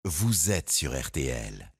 vous êtes sur RTL.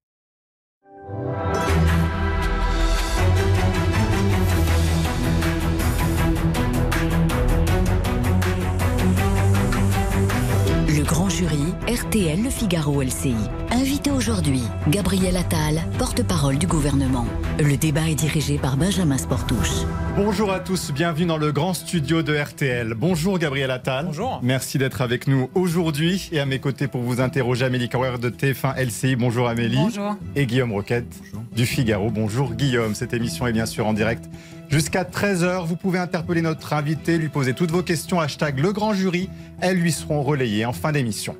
Le grand jury, RTL Le Figaro LCI. Invité aujourd'hui, Gabriel Attal, porte-parole du gouvernement. Le débat est dirigé par Benjamin Sportouche. Bonjour à tous, bienvenue dans le grand studio de RTL. Bonjour Gabriel Attal. Bonjour. Merci d'être avec nous aujourd'hui. Et à mes côtés pour vous interroger, Amélie Carrère de TF1 LCI. Bonjour Amélie. Bonjour. Et Guillaume Roquette du Figaro. Bonjour Guillaume. Cette émission est bien sûr en direct jusqu'à 13h. Vous pouvez interpeller notre invité, lui poser toutes vos questions. Hashtag le grand jury. Elles lui seront relayées en fin d'émission.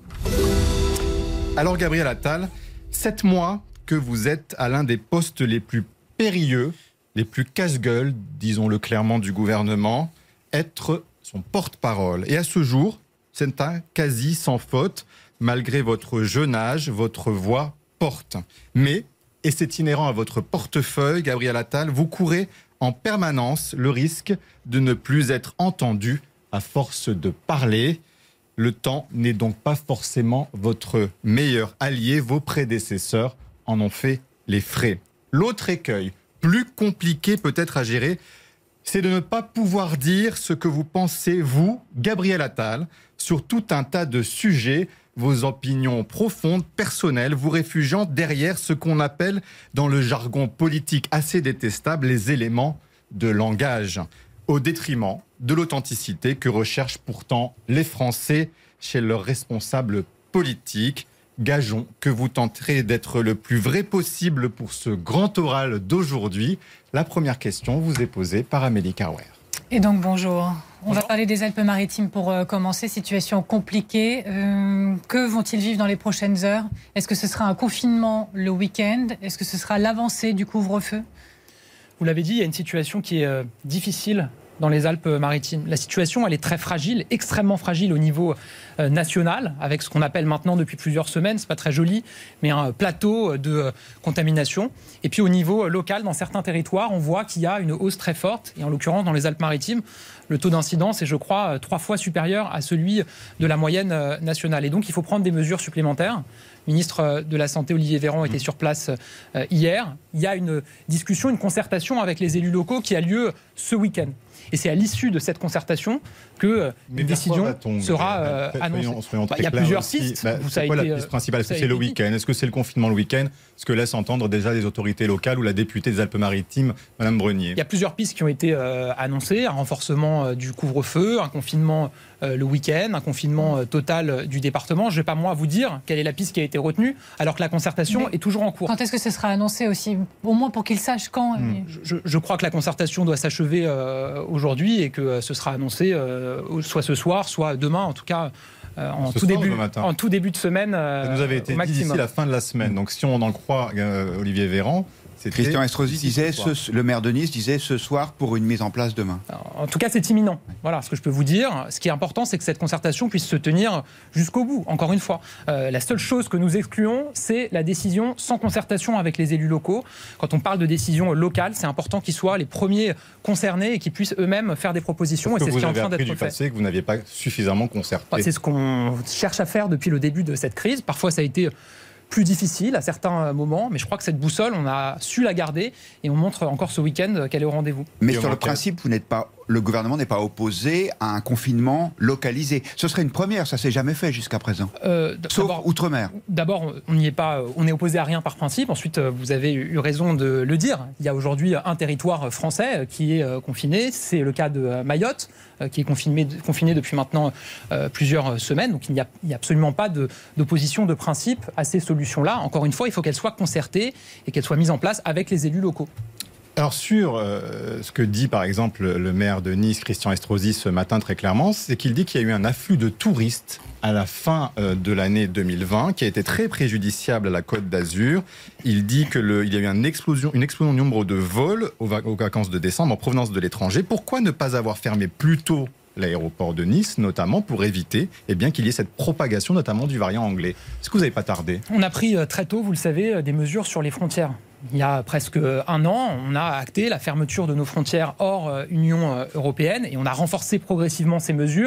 Alors Gabriel Attal, 7 mois que vous êtes à l'un des postes les plus périlleux, les plus casse-gueule, disons-le clairement, du gouvernement, être son porte-parole. Et à ce jour, c'est un quasi sans faute, malgré votre jeune âge, votre voix porte. Mais, et c'est inhérent à votre portefeuille, Gabriel Attal, vous courez en permanence le risque de ne plus être entendu à force de parler. Le temps n'est donc pas forcément votre meilleur allié. Vos prédécesseurs en ont fait les frais. L'autre écueil, plus compliqué peut-être à gérer, c'est de ne pas pouvoir dire ce que vous pensez, vous, Gabriel Attal, sur tout un tas de sujets, vos opinions profondes, personnelles, vous réfugiant derrière ce qu'on appelle, dans le jargon politique assez détestable, les éléments de langage, au détriment de l'authenticité que recherchent pourtant les Français chez leurs responsables politiques. Gageons que vous tenterez d'être le plus vrai possible pour ce grand oral d'aujourd'hui. La première question vous est posée par Amélie Carrère. Et donc bonjour. On va parler des Alpes-Maritimes pour commencer. Situation compliquée. Que vont-ils vivre dans les prochaines heures? Est-ce que ce sera un confinement le week-end? Est-ce que ce sera l'avancée du couvre-feu? Vous l'avez dit, il y a une situation qui est difficile dans les Alpes-Maritimes. La situation, elle est très fragile, extrêmement fragile au niveau national, avec ce qu'on appelle maintenant depuis plusieurs semaines, c'est pas très joli, mais un plateau de contamination. Et puis au niveau local, dans certains territoires, on voit qu'il y a une hausse très forte. Et en l'occurrence, dans les Alpes-Maritimes, le taux d'incidence est, je crois, 3 fois supérieur à celui de la moyenne nationale. Et donc, il faut prendre des mesures supplémentaires. Le ministre de la Santé, Olivier Véran, était sur place hier. Il y a une discussion, une concertation avec les élus locaux qui a lieu ce week-end. Et c'est à l'issue de cette concertation que une décision sera annoncée. Il y a plusieurs pistes. C'est quoi la piste principale? Est-ce que c'est le week-end? Est-ce que c'est le confinement le week-end? Ce que laissent entendre déjà les autorités locales ou la députée des Alpes-Maritimes, Madame Brenier. Il y a plusieurs pistes qui ont été annoncées. Un renforcement du couvre-feu, un confinement le week-end, un confinement total du département. Je ne vais pas, moi, vous dire quelle est la piste qui a été retenue, alors que la concertation est toujours en cours. Quand est-ce que ce sera annoncé aussi? Au moins pour qu'ils sachent quand. Je crois que la concertation doit s'achever aujourd'hui et que ce sera annoncé soit ce soir, soit demain, en tout cas en tout début de semaine. Ça nous avait été dit d'ici la fin de la semaine. Donc si on en croit Olivier Véran, Christian Estrosi disait, le maire de Nice disait ce soir pour une mise en place demain. Alors, en tout cas, c'est imminent. Voilà ce que je peux vous dire. Ce qui est important, c'est que cette concertation puisse se tenir jusqu'au bout. Encore une fois, la seule chose que nous excluons, c'est la décision sans concertation avec les élus locaux. Quand on parle de décision locale, c'est important qu'ils soient les premiers concernés et qu'ils puissent eux-mêmes faire des propositions. Et c'est ce qui est en train d'être fait. Passé que vous n'aviez pas suffisamment concerté. C'est ce qu'on cherche à faire depuis le début de cette crise. Parfois, ça a été plus difficile à certains moments, mais je crois que cette boussole, on a su la garder et on montre encore ce week-end qu'elle est au rendez-vous. Mais sur le principe, le gouvernement n'est pas opposé à un confinement localisé. Ce serait une première, ça ne s'est jamais fait jusqu'à présent. Sauf outre-mer. D'abord, on n'y est pas, on est opposé à rien par principe. Ensuite, vous avez eu raison de le dire. Il y a aujourd'hui un territoire français qui est confiné. C'est le cas de Mayotte, qui est confiné depuis maintenant plusieurs semaines. Donc il n'y a absolument pas d'opposition de principe à ces solutions-là. Encore une fois, il faut qu'elles soient concertées et qu'elles soient mises en place avec les élus locaux. Alors sur ce que dit par exemple le maire de Nice, Christian Estrosi, ce matin très clairement, c'est qu'il dit qu'il y a eu un afflux de touristes à la fin de l'année 2020 qui a été très préjudiciable à la Côte d'Azur. Il dit qu'il y a eu une explosion du nombre de vols aux vacances de décembre en provenance de l'étranger. Pourquoi ne pas avoir fermé plus tôt l'aéroport de Nice, notamment pour éviter qu'il y ait cette propagation, notamment du variant anglais? Est-ce que vous n'avez pas tardé? On a pris très tôt, vous le savez, des mesures sur les frontières. Il y a presque un an, on a acté la fermeture de nos frontières hors Union européenne et on a renforcé progressivement ces mesures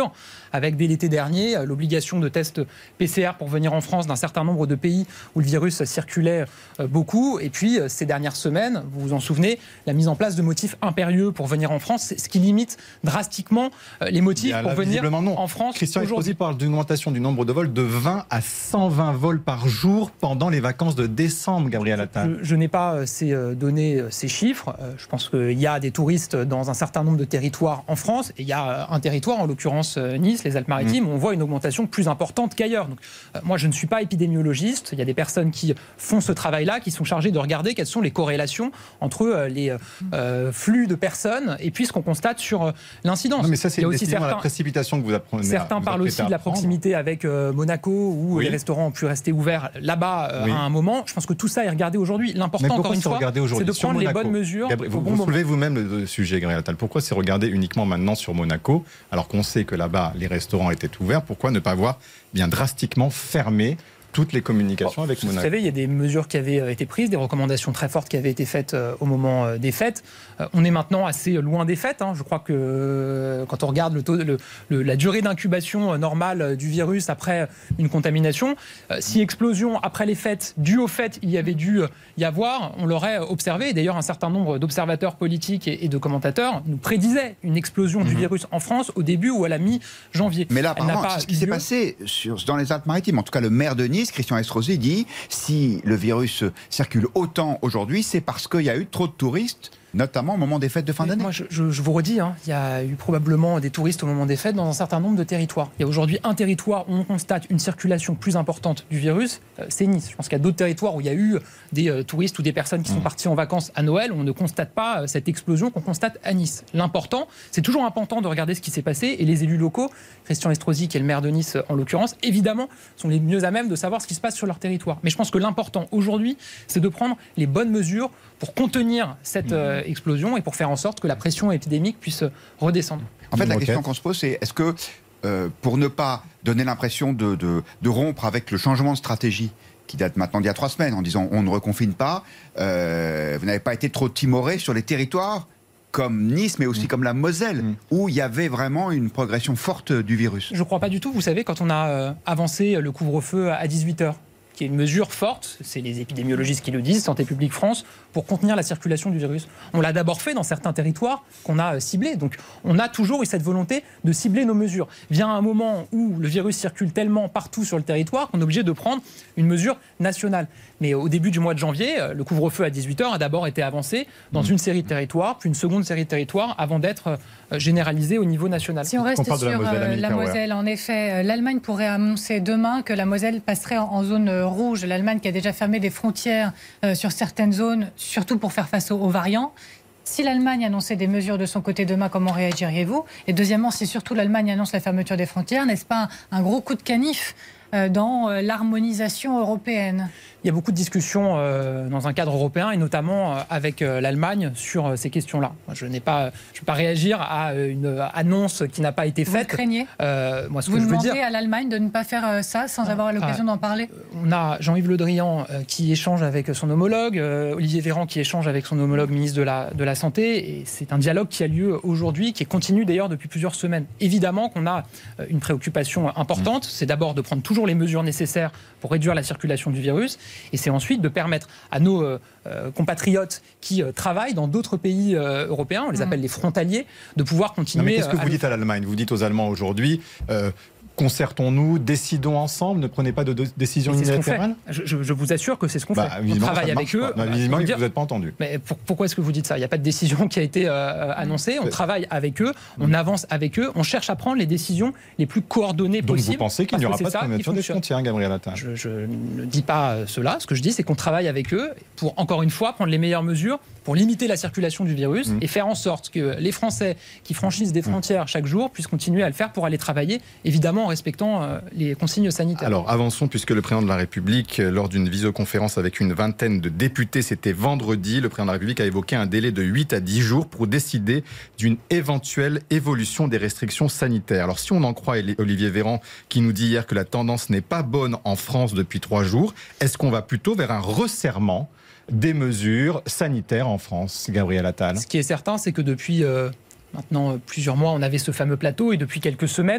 avec dès l'été dernier l'obligation de tests PCR pour venir en France d'un certain nombre de pays où le virus circulait beaucoup. Et puis, ces dernières semaines, vous vous en souvenez, la mise en place de motifs impérieux pour venir en France, ce qui limite drastiquement les motifs pour venir en France. Christian Estrosi parle d'une augmentation du nombre de vols de 20 à 120 vols par jour pendant les vacances de décembre, Gabriel Attal. Je n'ai pas ces données, ces chiffres. Je pense qu'il y a des touristes dans un certain nombre de territoires en France. Et il y a un territoire, en l'occurrence Nice, les Alpes-Maritimes, où on voit une augmentation plus importante qu'ailleurs. Donc, moi, je ne suis pas épidémiologiste. Il y a des personnes qui font ce travail-là, qui sont chargées de regarder quelles sont les corrélations entre les flux de personnes et puis ce qu'on constate sur l'incidence. Non, mais ça, c'est une décision à la précipitation que vous apprenez. Certains parlent aussi de la proximité avec Monaco, où les restaurants ont pu rester ouverts là-bas à un moment. Je pense que tout ça est regardé aujourd'hui. L'important, encore une fois, c'est de prendre les bonnes mesures. Vous soulevez vous-même le sujet, Gabriel Attal. Pourquoi c'est regardé uniquement maintenant sur Monaco, alors qu'on sait que là-bas, les restaurants étaient ouverts? Pourquoi ne pas avoir bien drastiquement fermé toutes les communications avec Monaco? Vous savez, il y a des mesures qui avaient été prises, des recommandations très fortes qui avaient été faites au moment des fêtes. On est maintenant assez loin des fêtes. Je crois que quand on regarde la durée d'incubation normale du virus après une contamination, si explosion après les fêtes, due aux fêtes, il y avait dû y avoir, on l'aurait observé. Et d'ailleurs, un certain nombre d'observateurs politiques et de commentateurs nous prédisaient une explosion du virus en France au début ou à la mi-janvier. Mais là, apparemment, c'est ce qui s'est passé dans les Alpes-Maritimes. En tout cas, le maire de Nice, Christian Estrosi, dit si le virus circule autant aujourd'hui, c'est parce qu'il y a eu trop de touristes, notamment au moment des fêtes de fin d'année. Moi, je vous redis, il y a eu probablement des touristes au moment des fêtes dans un certain nombre de territoires. Il y a aujourd'hui un territoire où on constate une circulation plus importante du virus, c'est Nice. Je pense qu'il y a d'autres territoires où il y a eu des touristes ou des personnes qui sont partis en vacances à Noël, où on ne constate pas cette explosion qu'on constate à Nice. L'important, c'est toujours important de regarder ce qui s'est passé, et les élus locaux, Christian Estrosi, qui est le maire de Nice en l'occurrence, évidemment, sont les mieux à même de savoir ce qui se passe sur leur territoire. Mais je pense que l'important aujourd'hui, c'est de prendre les bonnes mesures pour contenir cette explosion et pour faire en sorte que la pression épidémique puisse redescendre. En fait, la question qu'on se pose, c'est est-ce que, pour ne pas donner l'impression de rompre avec le changement de stratégie qui date maintenant d'il y a 3 semaines, en disant on ne reconfine pas, vous n'avez pas été trop timoré sur les territoires comme Nice, mais aussi comme la Moselle, où il y avait vraiment une progression forte du virus? Je ne crois pas du tout. Vous savez, quand on a avancé le couvre-feu à 18h, qui est une mesure forte, c'est les épidémiologistes qui le disent, Santé publique France, pour contenir la circulation du virus. On l'a d'abord fait dans certains territoires qu'on a ciblés. Donc on a toujours eu cette volonté de cibler nos mesures. Vient un moment où le virus circule tellement partout sur le territoire qu'on est obligé de prendre une mesure nationale. Mais au début du mois de janvier, le couvre-feu à 18h a d'abord été avancé dans une série de territoires, puis une seconde série de territoires, avant d'être généralisé au niveau national. Si on reste sur la Moselle, en effet, l'Allemagne pourrait annoncer demain que la Moselle passerait en zone rouge. L'Allemagne qui a déjà fermé des frontières sur certaines zones, surtout pour faire face aux variants. Si l'Allemagne annonçait des mesures de son côté demain, comment réagiriez-vous? Et deuxièmement, si surtout l'Allemagne annonce la fermeture des frontières, n'est-ce pas un gros coup de canif dans l'harmonisation européenne? Il y a beaucoup de discussions dans un cadre européen et notamment avec l'Allemagne sur ces questions-là. Je ne vais pas réagir à une annonce qui n'a pas été faite. Vous le craignez? Moi, ce vous que je veux demandez dire, à l'Allemagne de ne pas faire ça sans avoir l'occasion d'en parler? On a Jean-Yves Le Drian qui échange avec son homologue, Olivier Véran qui échange avec son homologue ministre de la Santé, et c'est un dialogue qui a lieu aujourd'hui, qui continue d'ailleurs depuis plusieurs semaines. Évidemment qu'on a une préoccupation importante, c'est d'abord de prendre toujours les mesures nécessaires pour réduire la circulation du virus, et c'est ensuite de permettre à nos compatriotes qui travaillent dans d'autres pays européens, on les appelle les frontaliers, de pouvoir continuer. Mais qu'est-ce que vous dites à l'Allemagne? Vous dites aux Allemands aujourd'hui, concertons-nous, décidons ensemble, ne prenez pas de décision unilatérale? Je vous assure que c'est ce qu'on fait. On travaille avec eux. Visiblement, vous n'êtes pas entendu. Mais pourquoi est-ce que vous dites ça? Il n'y a pas de décision qui a été annoncée. On travaille avec eux, on avance avec eux, on cherche à prendre les décisions les plus coordonnées possibles. Donc vous pensez qu'il n'y aura pas de fermeture des frontières, Gabriel Attal? Je ne dis pas cela. Ce que je dis, c'est qu'on travaille avec eux pour, encore une fois, prendre les meilleures mesures pour limiter la circulation du virus et faire en sorte que les Français qui franchissent des frontières chaque jour puissent continuer à le faire pour aller travailler, évidemment en respectant les consignes sanitaires. Alors avançons, puisque le président de la République, lors d'une visioconférence avec une vingtaine de députés, c'était vendredi, le président de la République a évoqué un délai de 8 à 10 jours pour décider d'une éventuelle évolution des restrictions sanitaires. Alors si on en croit Olivier Véran, qui nous dit hier que la tendance n'est pas bonne en France depuis 3 jours, est-ce qu'on va plutôt vers un resserrement des mesures sanitaires en France, Gabriel Attal? Ce qui est certain, c'est que depuis maintenant plusieurs mois, on avait ce fameux plateau, et depuis quelques semaines,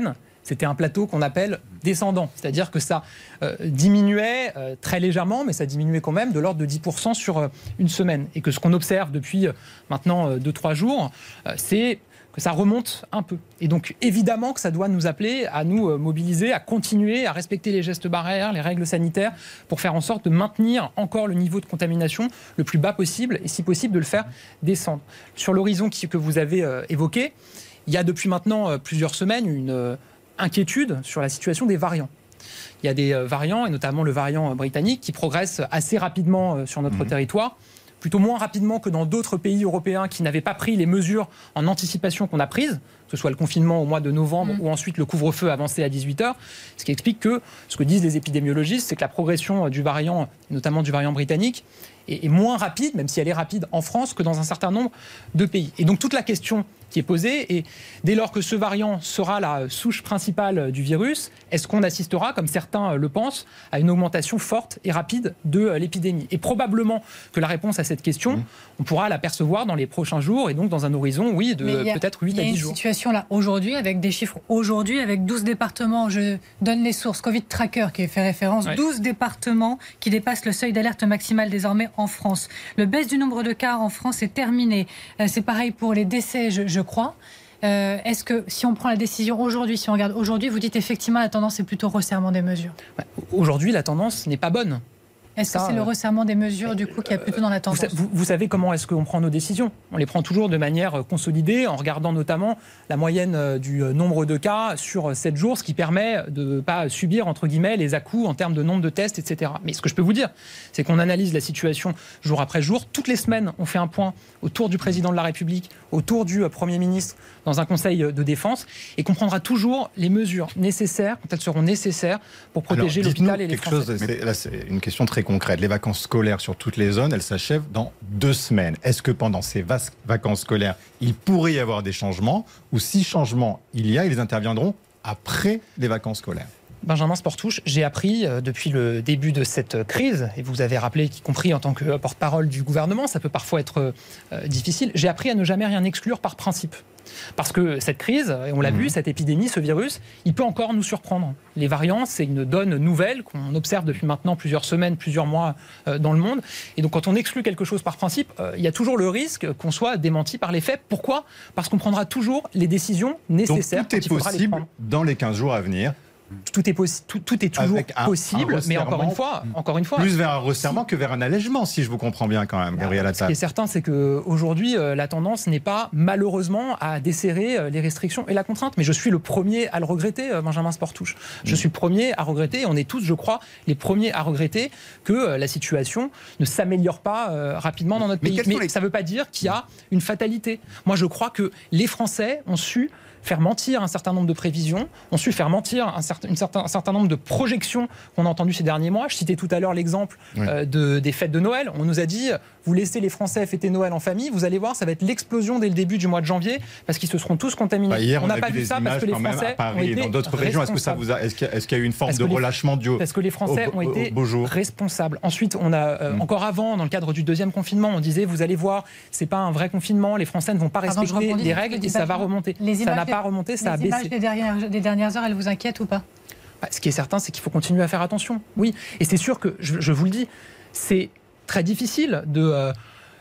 c'était un plateau qu'on appelle descendant. C'est-à-dire que ça diminuait très légèrement, mais ça diminuait quand même de l'ordre de 10% sur une semaine. Et que ce qu'on observe depuis maintenant 2-3 jours, c'est que ça remonte un peu. Et donc, évidemment que ça doit nous appeler à nous mobiliser, à continuer à respecter les gestes barrières, les règles sanitaires, pour faire en sorte de maintenir encore le niveau de contamination le plus bas possible, et si possible de le faire descendre. Sur l'horizon que vous avez évoqué, il y a depuis maintenant plusieurs semaines une inquiétude sur la situation des variants. Il y a des variants, et notamment le variant britannique, qui progresse assez rapidement sur notre territoire, plutôt moins rapidement que dans d'autres pays européens qui n'avaient pas pris les mesures en anticipation qu'on a prises, que ce soit le confinement au mois de novembre ou ensuite le couvre-feu avancé à 18h, ce qui explique que ce que disent les épidémiologistes, c'est que la progression du variant, notamment du variant britannique, est moins rapide, même si elle est rapide en France, que dans un certain nombre de pays. Et donc toute la question qui est posée, et dès lors que ce variant sera la souche principale du virus, est-ce qu'on assistera, comme certains le pensent, à une augmentation forte et rapide de l'épidémie? Et probablement que la réponse à cette question, on pourra l'apercevoir dans les prochains jours, et donc dans un horizon, oui, de peut-être 8 à 10 jours. Il y a une situation là aujourd'hui, avec des chiffres aujourd'hui, avec 12 départements, je donne les sources, Covid Tracker qui fait référence, 12 départements qui dépassent le seuil d'alerte maximale désormais en France. Le baisse du nombre de cas en France est terminée. C'est pareil pour les décès, je crois. Est-ce que si on prend la décision aujourd'hui, si on regarde aujourd'hui, vous dites effectivement la tendance est plutôt resserrement des mesures? Aujourd'hui, la tendance n'est pas bonne. Est-ce que c'est le resserrement des mesures du coup qui est plutôt dans la tendance? Vous savez comment est-ce qu'on prend nos décisions? On les prend toujours de manière consolidée, en regardant notamment la moyenne du nombre de cas sur 7 jours, ce qui permet de ne pas subir, entre guillemets, les à-coups en termes de nombre de tests, etc. Mais ce que je peux vous dire, c'est qu'on analyse la situation jour après jour. Toutes les semaines, on fait un point autour du président de la République, autour du Premier ministre, dans un conseil de défense, et qu'on prendra toujours les mesures nécessaires, quand elles seront nécessaires, pour protéger l'hôpital et les Français. Là, c'est une question très concrète. Les vacances scolaires sur toutes les zones, elles s'achèvent dans 2 semaines. Est-ce que pendant ces vacances scolaires, il pourrait y avoir des changements, ou si changements il y a, ils interviendront après les vacances scolaires? Benjamin Sportouche, j'ai appris depuis le début de cette crise, et vous avez rappelé qu'y compris en tant que porte-parole du gouvernement, ça peut parfois être difficile, j'ai appris à ne jamais rien exclure par principe. Parce que cette crise, et on l'a vu, cette épidémie, ce virus, il peut encore nous surprendre. Les variants, c'est une donne nouvelle qu'on observe depuis maintenant plusieurs semaines, plusieurs mois dans le monde. Et donc quand on exclut quelque chose par principe, il y a toujours le risque qu'on soit démenti par les faits. Pourquoi? Parce qu'on prendra toujours les décisions nécessaires. Donc tout est possible dans les 15 jours à venir. Tout est toujours possible, mais encore une fois... Plus vers un resserrement que vers un allègement, si je vous comprends bien quand même, Gabriel Attal. Ce qui est certain, c'est qu'aujourd'hui, la tendance n'est pas, malheureusement, à desserrer les restrictions et la contrainte. Mais je suis le premier à le regretter, Benjamin Sportouche. Je suis le premier à regretter, et on est tous, je crois, les premiers à regretter que la situation ne s'améliore pas rapidement dans notre pays. Mais ça ne veut pas dire qu'il y a une fatalité. Moi, je crois que les Français ont su faire mentir un certain nombre de prévisions, ont su faire mentir un certain nombre de projections qu'on a entendues ces derniers mois. Je citais tout à l'heure l'exemple des fêtes de Noël. On nous a dit, vous laissez les Français fêter Noël en famille, vous allez voir, ça va être l'explosion dès le début du mois de janvier, parce qu'ils se seront tous contaminés. Hier, on n'a pas vu ça parce que les Français ont été dans d'autres régions. Est-ce qu'il y a eu une forme de relâchement dû parce que les Français ont été responsables. Ensuite, on a encore avant, dans le cadre du 2e confinement, on disait, vous allez voir, c'est pas un vrai confinement, les Français ne vont pas respecter les règles et ça va remonter. Ça n'a pas remonté, ça a baissé. Les images des dernières heures, elles vous inquiètent ou pas? Ce qui est certain, c'est qu'il faut continuer à faire attention. Oui, et c'est sûr que, je vous le dis, c'est très difficile de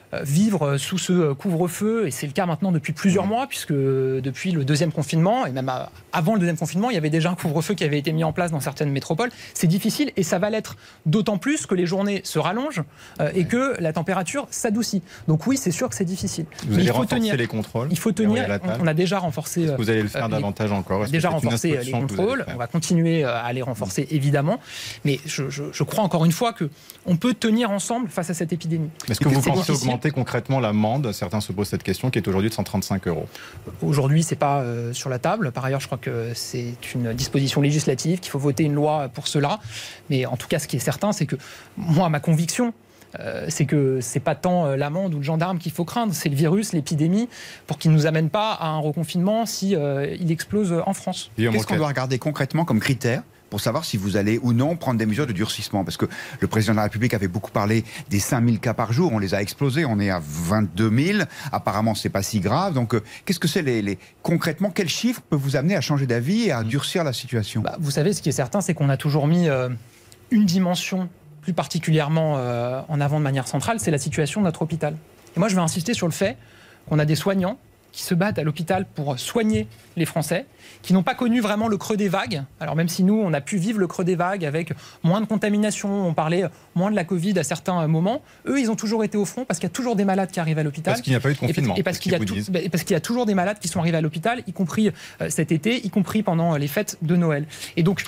vivre sous ce couvre-feu, et c'est le cas maintenant depuis plusieurs mois, puisque depuis le 2e confinement, et même avant le 2e confinement, il y avait déjà un couvre-feu qui avait été mis en place dans certaines métropoles. C'est difficile, et ça va l'être d'autant plus que les journées se rallongent et que la température s'adoucit. Donc oui, c'est sûr que c'est difficile. Vous allez renforcer les contrôles? Il faut tenir. On a déjà renforcé. Est-ce que vous allez le faire davantage encore? Déjà renforcé les contrôles. On va continuer à les renforcer, évidemment. Mais je crois encore une fois qu'on peut tenir ensemble face à cette épidémie. Est-ce que vous pensez augmenter concrètement l'amende? Certains se posent cette question, qui est aujourd'hui de 135 €. Aujourd'hui, c'est pas sur la table. Par ailleurs, je crois que c'est une disposition législative, qu'il faut voter une loi pour cela. Mais en tout cas, ce qui est certain, c'est que moi, ma conviction, c'est que c'est pas tant l'amende ou le gendarme qu'il faut craindre, c'est le virus, l'épidémie, pour qu'il ne nous amène pas à un reconfinement si il explose en France. Qu'est-ce qu'on doit regarder concrètement comme critère pour savoir si vous allez ou non prendre des mesures de durcissement. Parce que le président de la République avait beaucoup parlé des 5000 cas par jour. On les a explosés. On est à 22 000. Apparemment, c'est pas si grave. Donc, qu'est-ce que c'est concrètement, quel chiffre peut vous amener à changer d'avis et à durcir la situation ? Vous savez, ce qui est certain, c'est qu'on a toujours mis une dimension plus particulièrement en avant de manière centrale, c'est la situation de notre hôpital. Et moi, je vais insister sur le fait qu'on a des soignants qui se battent à l'hôpital pour soigner les Français, qui n'ont pas connu vraiment le creux des vagues. Alors même si nous, on a pu vivre le creux des vagues avec moins de contamination, on parlait moins de la Covid à certains moments, eux, ils ont toujours été au front parce qu'il y a toujours des malades qui arrivent à l'hôpital. Parce qu'il n'y a pas eu de confinement. Et parce qu'il y a toujours des malades qui sont arrivés à l'hôpital, y compris cet été, y compris pendant les fêtes de Noël. Et donc,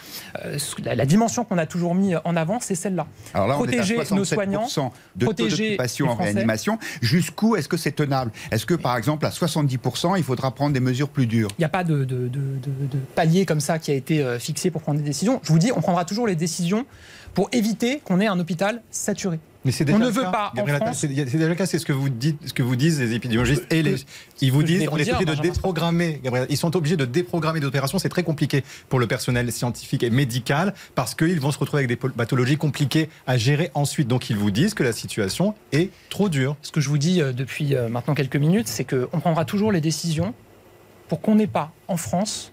la dimension qu'on a toujours mis en avant, c'est celle-là. Alors là, protéger on est à 67% nos soignants, de taux d'occupation en réanimation. Jusqu'où est-ce que c'est tenable ? Est-ce que, par exemple, à 70%, il faudra prendre des mesures plus dures ? Il n'y a pas de palier comme ça qui a été fixé pour prendre des décisions. Je vous dis, on prendra toujours les décisions pour éviter qu'on ait un hôpital saturé. Mais c'est déjà on ne veut pas en France... C'est déjà le cas, c'est ce que vous disent les épidémiologistes et ils vous disent on est obligé de déprogrammer. Gabriel, ils sont obligés de déprogrammer des opérations. C'est très compliqué pour le personnel scientifique et médical parce qu'ils vont se retrouver avec des pathologies compliquées à gérer ensuite. Donc ils vous disent que la situation est trop dure. Ce que je vous dis depuis maintenant quelques minutes, c'est qu'on prendra toujours les décisions pour qu'on n'ait pas en France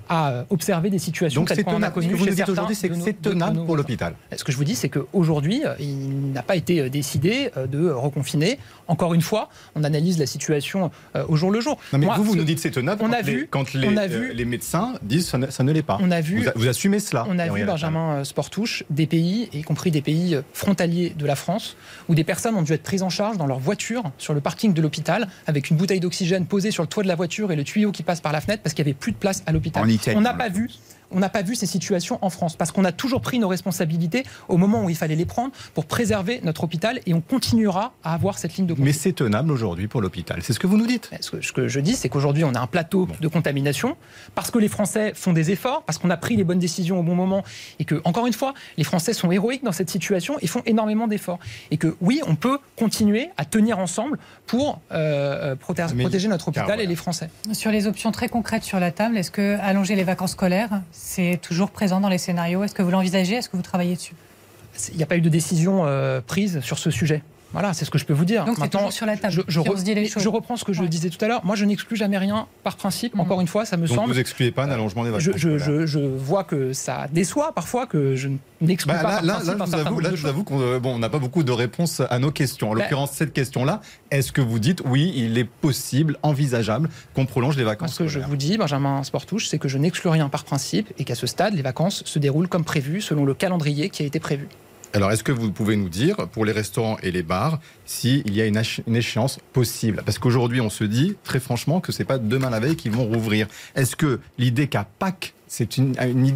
à observer des situations telles qu'on a connues. Ce que vous nous dites aujourd'hui, c'est que c'est tenable pour l'hôpital. Ce que je vous dis, c'est qu'aujourd'hui, il n'a pas été décidé de reconfiner. Encore une fois, on analyse la situation au jour le jour. Non, mais vous nous dites que c'est tenable quand les médecins disent que ça ne l'est pas. Vous assumez cela. On a vu, Benjamin Sportouche, des pays, y compris des pays frontaliers de la France, où des personnes ont dû être prises en charge dans leur voiture sur le parking de l'hôpital, avec une bouteille d'oxygène posée sur le toit de la voiture et le tuyau qui passe par la fenêtre parce qu'il n'y avait plus de place à l'hôpital. On n'a pas vu ces situations en France parce qu'on a toujours pris nos responsabilités au moment où il fallait les prendre pour préserver notre hôpital et on continuera à avoir cette ligne de conduite. Mais c'est tenable aujourd'hui pour l'hôpital, c'est ce que vous nous dites. Ce que je dis, c'est qu'aujourd'hui on a un plateau de contamination parce que les Français font des efforts, parce qu'on a pris les bonnes décisions au bon moment et que, encore une fois, les Français sont héroïques dans cette situation et font énormément d'efforts. Et que oui, on peut continuer à tenir ensemble pour protéger notre hôpital et les Français. Sur les options très concrètes sur la table, est-ce que allonger les vacances scolaires, c'est toujours présent dans les scénarios ? Est-ce que vous l'envisagez ? Est-ce que vous travaillez dessus ? Il n'y a pas eu de décision prise sur ce sujet. Voilà, c'est ce que je peux vous dire. Donc c'est toujours sur la table. Je reprends ce que je disais tout à l'heure. Moi, je n'exclus jamais rien par principe. Encore une fois, ça me semble. Donc vous n'excluez pas un allongement des vacances. Je vois que ça déçoit parfois, que je n'exclus pas par principe. Là, je vous avoue qu'on n'a pas beaucoup de réponses à nos questions. En l'occurrence, cette question-là, est-ce que vous dites oui, il est possible, envisageable qu'on prolonge les vacances ? Ce que je vous dis, Benjamin Sportouche, c'est que je n'exclus rien par principe et qu'à ce stade, les vacances se déroulent comme prévu, selon le calendrier qui a été prévu. Alors, est-ce que vous pouvez nous dire, pour les restaurants et les bars, s'il y a une échéance possible ? Parce qu'aujourd'hui, on se dit, très franchement, que ce n'est pas demain la veille qu'ils vont rouvrir. Est-ce que l'idée qu'à Pâques, c'est une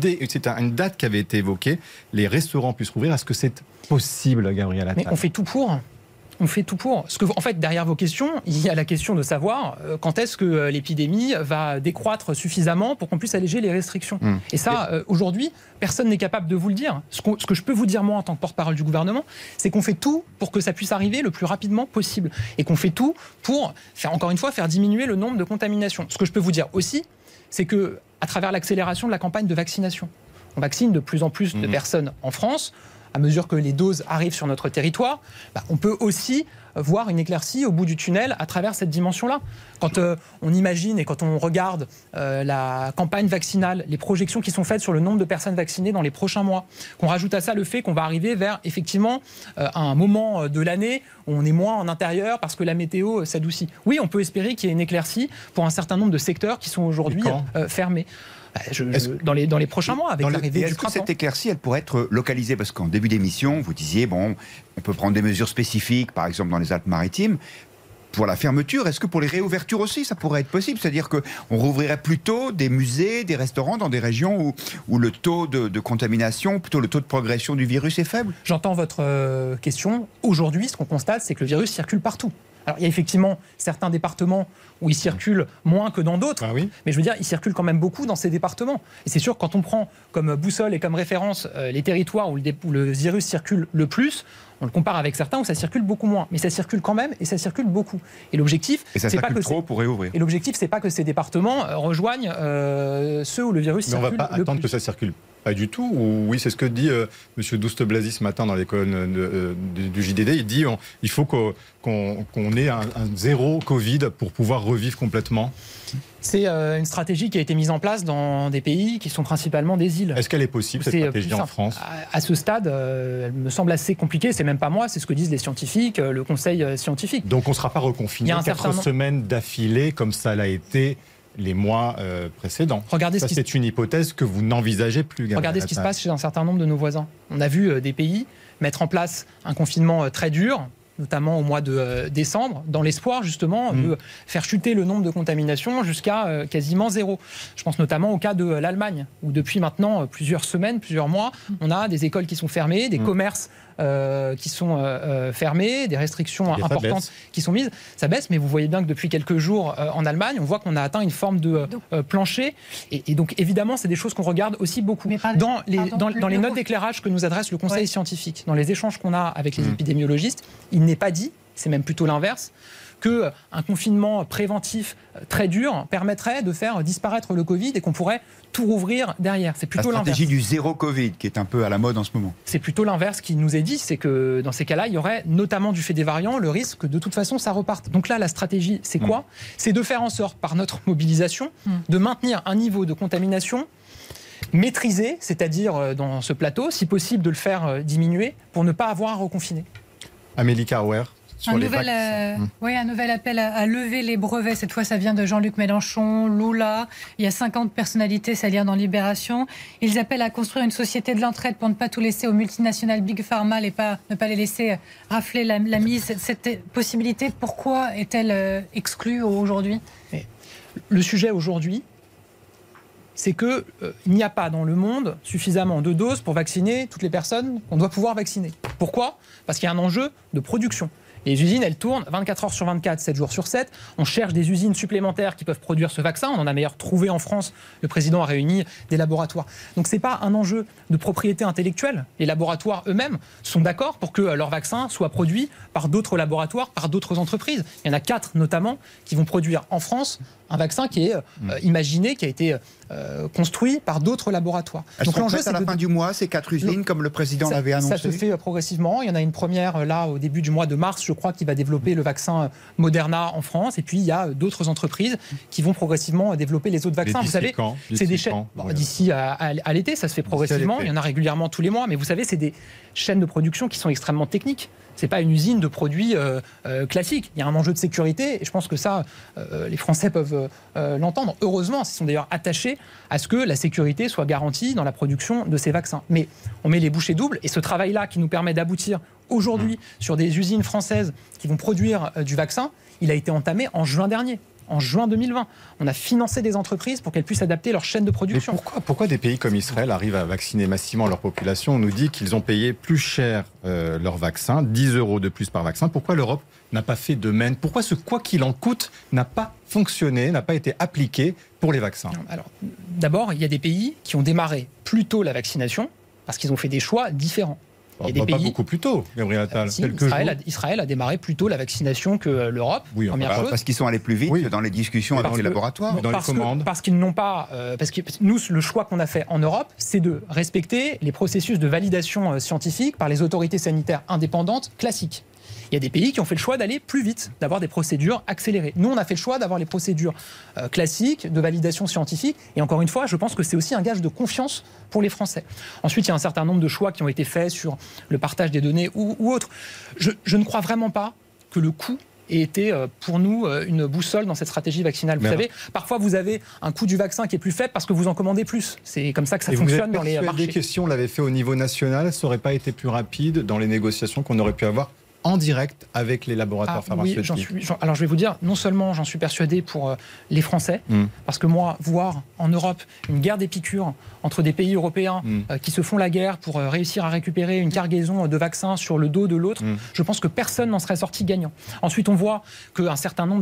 date qui avait été évoquée, les restaurants puissent rouvrir, est-ce que c'est possible, Gabriel Attal ? Mais on fait tout pour. On fait tout pour. En fait, derrière vos questions, il y a la question de savoir quand est-ce que l'épidémie va décroître suffisamment pour qu'on puisse alléger les restrictions. Et ça, aujourd'hui, personne n'est capable de vous le dire. Ce que je peux vous dire, moi, en tant que porte-parole du gouvernement, c'est qu'on fait tout pour que ça puisse arriver le plus rapidement possible. Et qu'on fait tout pour, encore une fois, faire diminuer le nombre de contaminations. Ce que je peux vous dire aussi, c'est qu'à travers l'accélération de la campagne de vaccination, on vaccine de plus en plus de personnes en France. À mesure que les doses arrivent sur notre territoire, on peut aussi voir une éclaircie au bout du tunnel à travers cette dimension-là. Quand on imagine et quand on regarde la campagne vaccinale, les projections qui sont faites sur le nombre de personnes vaccinées dans les prochains mois, qu'on rajoute à ça le fait qu'on va arriver vers, effectivement, un moment de l'année où on est moins en intérieur parce que la météo s'adoucit. Oui, on peut espérer qu'il y ait une éclaircie pour un certain nombre de secteurs qui sont aujourd'hui fermés. Dans les prochains mois, avec l'arrivée du printemps. Est-ce que cette éclaircie, elle pourrait être localisée ? Parce qu'en début d'émission, vous disiez, on peut prendre des mesures spécifiques, par exemple dans les Alpes-Maritimes. Pour la fermeture, est-ce que pour les réouvertures aussi, ça pourrait être possible ? C'est-à-dire qu'on rouvrirait plutôt des musées, des restaurants dans des régions où le taux de contamination, plutôt le taux de progression du virus est faible ? J'entends votre question. Aujourd'hui, ce qu'on constate, c'est que le virus circule partout. Alors, il y a effectivement certains départements où il circule moins que dans d'autres, mais je veux dire, il circule quand même beaucoup dans ces départements. Et c'est sûr, quand on prend comme boussole et comme référence les territoires où le virus circule le plus, on le compare avec certains où ça circule beaucoup moins. Mais ça circule quand même et ça circule beaucoup. Et l'objectif, c'est pas que trop pour réouvrir. Et l'objectif, c'est pas que ces départements rejoignent ceux où le virus circule. Mais on ne va pas attendre que ça circule Pas du tout. Oui, c'est ce que dit M. Douste-Blazy ce matin dans les colonnes du JDD. Il dit il faut qu'on ait un zéro Covid pour pouvoir revivre complètement. C'est une stratégie qui a été mise en place dans des pays qui sont principalement des îles. Est-ce qu'elle est possible, cette stratégie en France ? À ce stade, elle me semble assez compliquée. C'est même pas moi, c'est ce que disent les scientifiques, le conseil scientifique. Donc on ne sera pas reconfiné 4 semaines d'affilée comme ça l'a été les mois précédents. C'est une hypothèse que vous n'envisagez plus. Regardez ce qui se passe chez un certain nombre de nos voisins. On a vu des pays mettre en place un confinement très dur, notamment au mois de décembre, dans l'espoir justement de faire chuter le nombre de contaminations jusqu'à quasiment zéro. Je pense notamment au cas de l'Allemagne, où depuis maintenant plusieurs semaines, plusieurs mois, on a des écoles qui sont fermées, des commerces qui sont fermés, des restrictions importantes qui sont mises. Ça baisse, mais vous voyez bien que depuis quelques jours en Allemagne, on voit qu'on a atteint une forme de plancher. Et donc évidemment, c'est des choses qu'on regarde aussi beaucoup. Dans les notes d'éclairage que nous adresse le Conseil scientifique, dans les échanges qu'on a avec les épidémiologistes, il n'est pas dit, c'est même plutôt l'inverse, qu'un confinement préventif très dur permettrait de faire disparaître le Covid et qu'on pourrait tout rouvrir derrière. C'est plutôt l'inverse. La stratégie du zéro Covid qui est un peu à la mode en ce moment. C'est plutôt l'inverse qui nous est dit, c'est que dans ces cas-là, il y aurait notamment du fait des variants le risque que de toute façon ça reparte. Donc là, la stratégie, c'est quoi ? C'est de faire en sorte, par notre mobilisation, de maintenir un niveau de contamination maîtrisé, c'est-à-dire dans ce plateau, si possible de le faire diminuer pour ne pas avoir à reconfiner. Amélie Carwer. Un nouvel appel à lever les brevets. Cette fois, ça vient de Jean-Luc Mélenchon, Lula. Il y a 50 personnalités, c'est à lire dans Libération. Ils appellent à construire une société de l'entraide pour ne pas tout laisser aux multinationales Big Pharma, ne pas les laisser rafler la mise. Cette possibilité, pourquoi est-elle exclue aujourd'hui ? Le sujet aujourd'hui, c'est qu'il n'y a pas dans le monde suffisamment de doses pour vacciner toutes les personnes qu'on doit pouvoir vacciner. Pourquoi ? Parce qu'il y a un enjeu de production. Les usines, elles tournent 24 heures sur 24, 7 jours sur 7. On cherche des usines supplémentaires qui peuvent produire ce vaccin. On en a d'ailleurs trouvé en France. Le président a réuni des laboratoires. Donc ce n'est pas un enjeu de propriété intellectuelle. Les laboratoires eux-mêmes sont d'accord pour que leur vaccin soit produit par d'autres laboratoires, par d'autres entreprises. Il y en a 4 notamment qui vont produire en France un vaccin qui est imaginé, qui a été construit par d'autres laboratoires. Donc l'enjeu, c'est à la fin du mois, ces 4 usines, comme le président l'avait annoncé. Ça se fait progressivement. Il y en a une première là au début du mois de mars, je crois, qui va développer le vaccin Moderna en France. Et puis il y a d'autres entreprises qui vont progressivement développer les autres vaccins. Vous savez, c'est des chaînes. D'ici à l'été, ça se fait progressivement. Il y en a régulièrement tous les mois. Mais vous savez, c'est des chaînes de production qui sont extrêmement techniques. C'est pas une usine de produits classiques. Il y a un enjeu de sécurité et je pense que ça, les Français peuvent l'entendre. Heureusement, ils sont d'ailleurs attachés à ce que la sécurité soit garantie dans la production de ces vaccins. Mais on met les bouchées doubles et ce travail-là qui nous permet d'aboutir aujourd'hui sur des usines françaises qui vont produire du vaccin, il a été entamé en juin dernier. En juin 2020, on a financé des entreprises pour qu'elles puissent adapter leur chaîne de production. Mais pourquoi des pays comme Israël arrivent à vacciner massivement leur population ? On nous dit qu'ils ont payé plus cher leur vaccin, 10 € de plus par vaccin. Pourquoi l'Europe n'a pas fait de même ? Pourquoi ce quoi qu'il en coûte n'a pas fonctionné, n'a pas été appliqué pour les vaccins ? Alors, d'abord, il y a des pays qui ont démarré plus tôt la vaccination parce qu'ils ont fait des choix différents. Pas beaucoup plus tôt, Gabriel Attal. Israël a démarré plus tôt la vaccination que l'Europe. Oui, parce qu'ils sont allés plus vite dans les discussions avec les laboratoires. Dans les commandes. Parce qu'ils n'ont pas. Parce que nous, le choix qu'on a fait en Europe, c'est de respecter les processus de validation scientifique par les autorités sanitaires indépendantes classiques. Il y a des pays qui ont fait le choix d'aller plus vite, d'avoir des procédures accélérées. Nous, on a fait le choix d'avoir les procédures classiques de validation scientifique. Et encore une fois, je pense que c'est aussi un gage de confiance pour les Français. Ensuite, il y a un certain nombre de choix qui ont été faits sur le partage des données ou autre. Je ne crois vraiment pas que le coût ait été pour nous une boussole dans cette stratégie vaccinale. Vous savez, parfois vous avez un coût du vaccin qui est plus faible parce que vous en commandez plus. C'est comme ça que ça fonctionne dans les marchés. Que si on l'avait fait au niveau national, ça n'aurait pas été plus rapide dans les négociations qu'on aurait pu avoir en direct avec les laboratoires pharmaceutiques. Oui, alors je vais vous dire, non seulement j'en suis persuadé pour les Français, parce que moi, voir en Europe une guerre des piqûres entre des pays européens qui se font la guerre pour réussir à récupérer une cargaison de vaccins sur le dos de l'autre, je pense que personne n'en serait sorti gagnant. Ensuite, on voit qu'un certain nombre des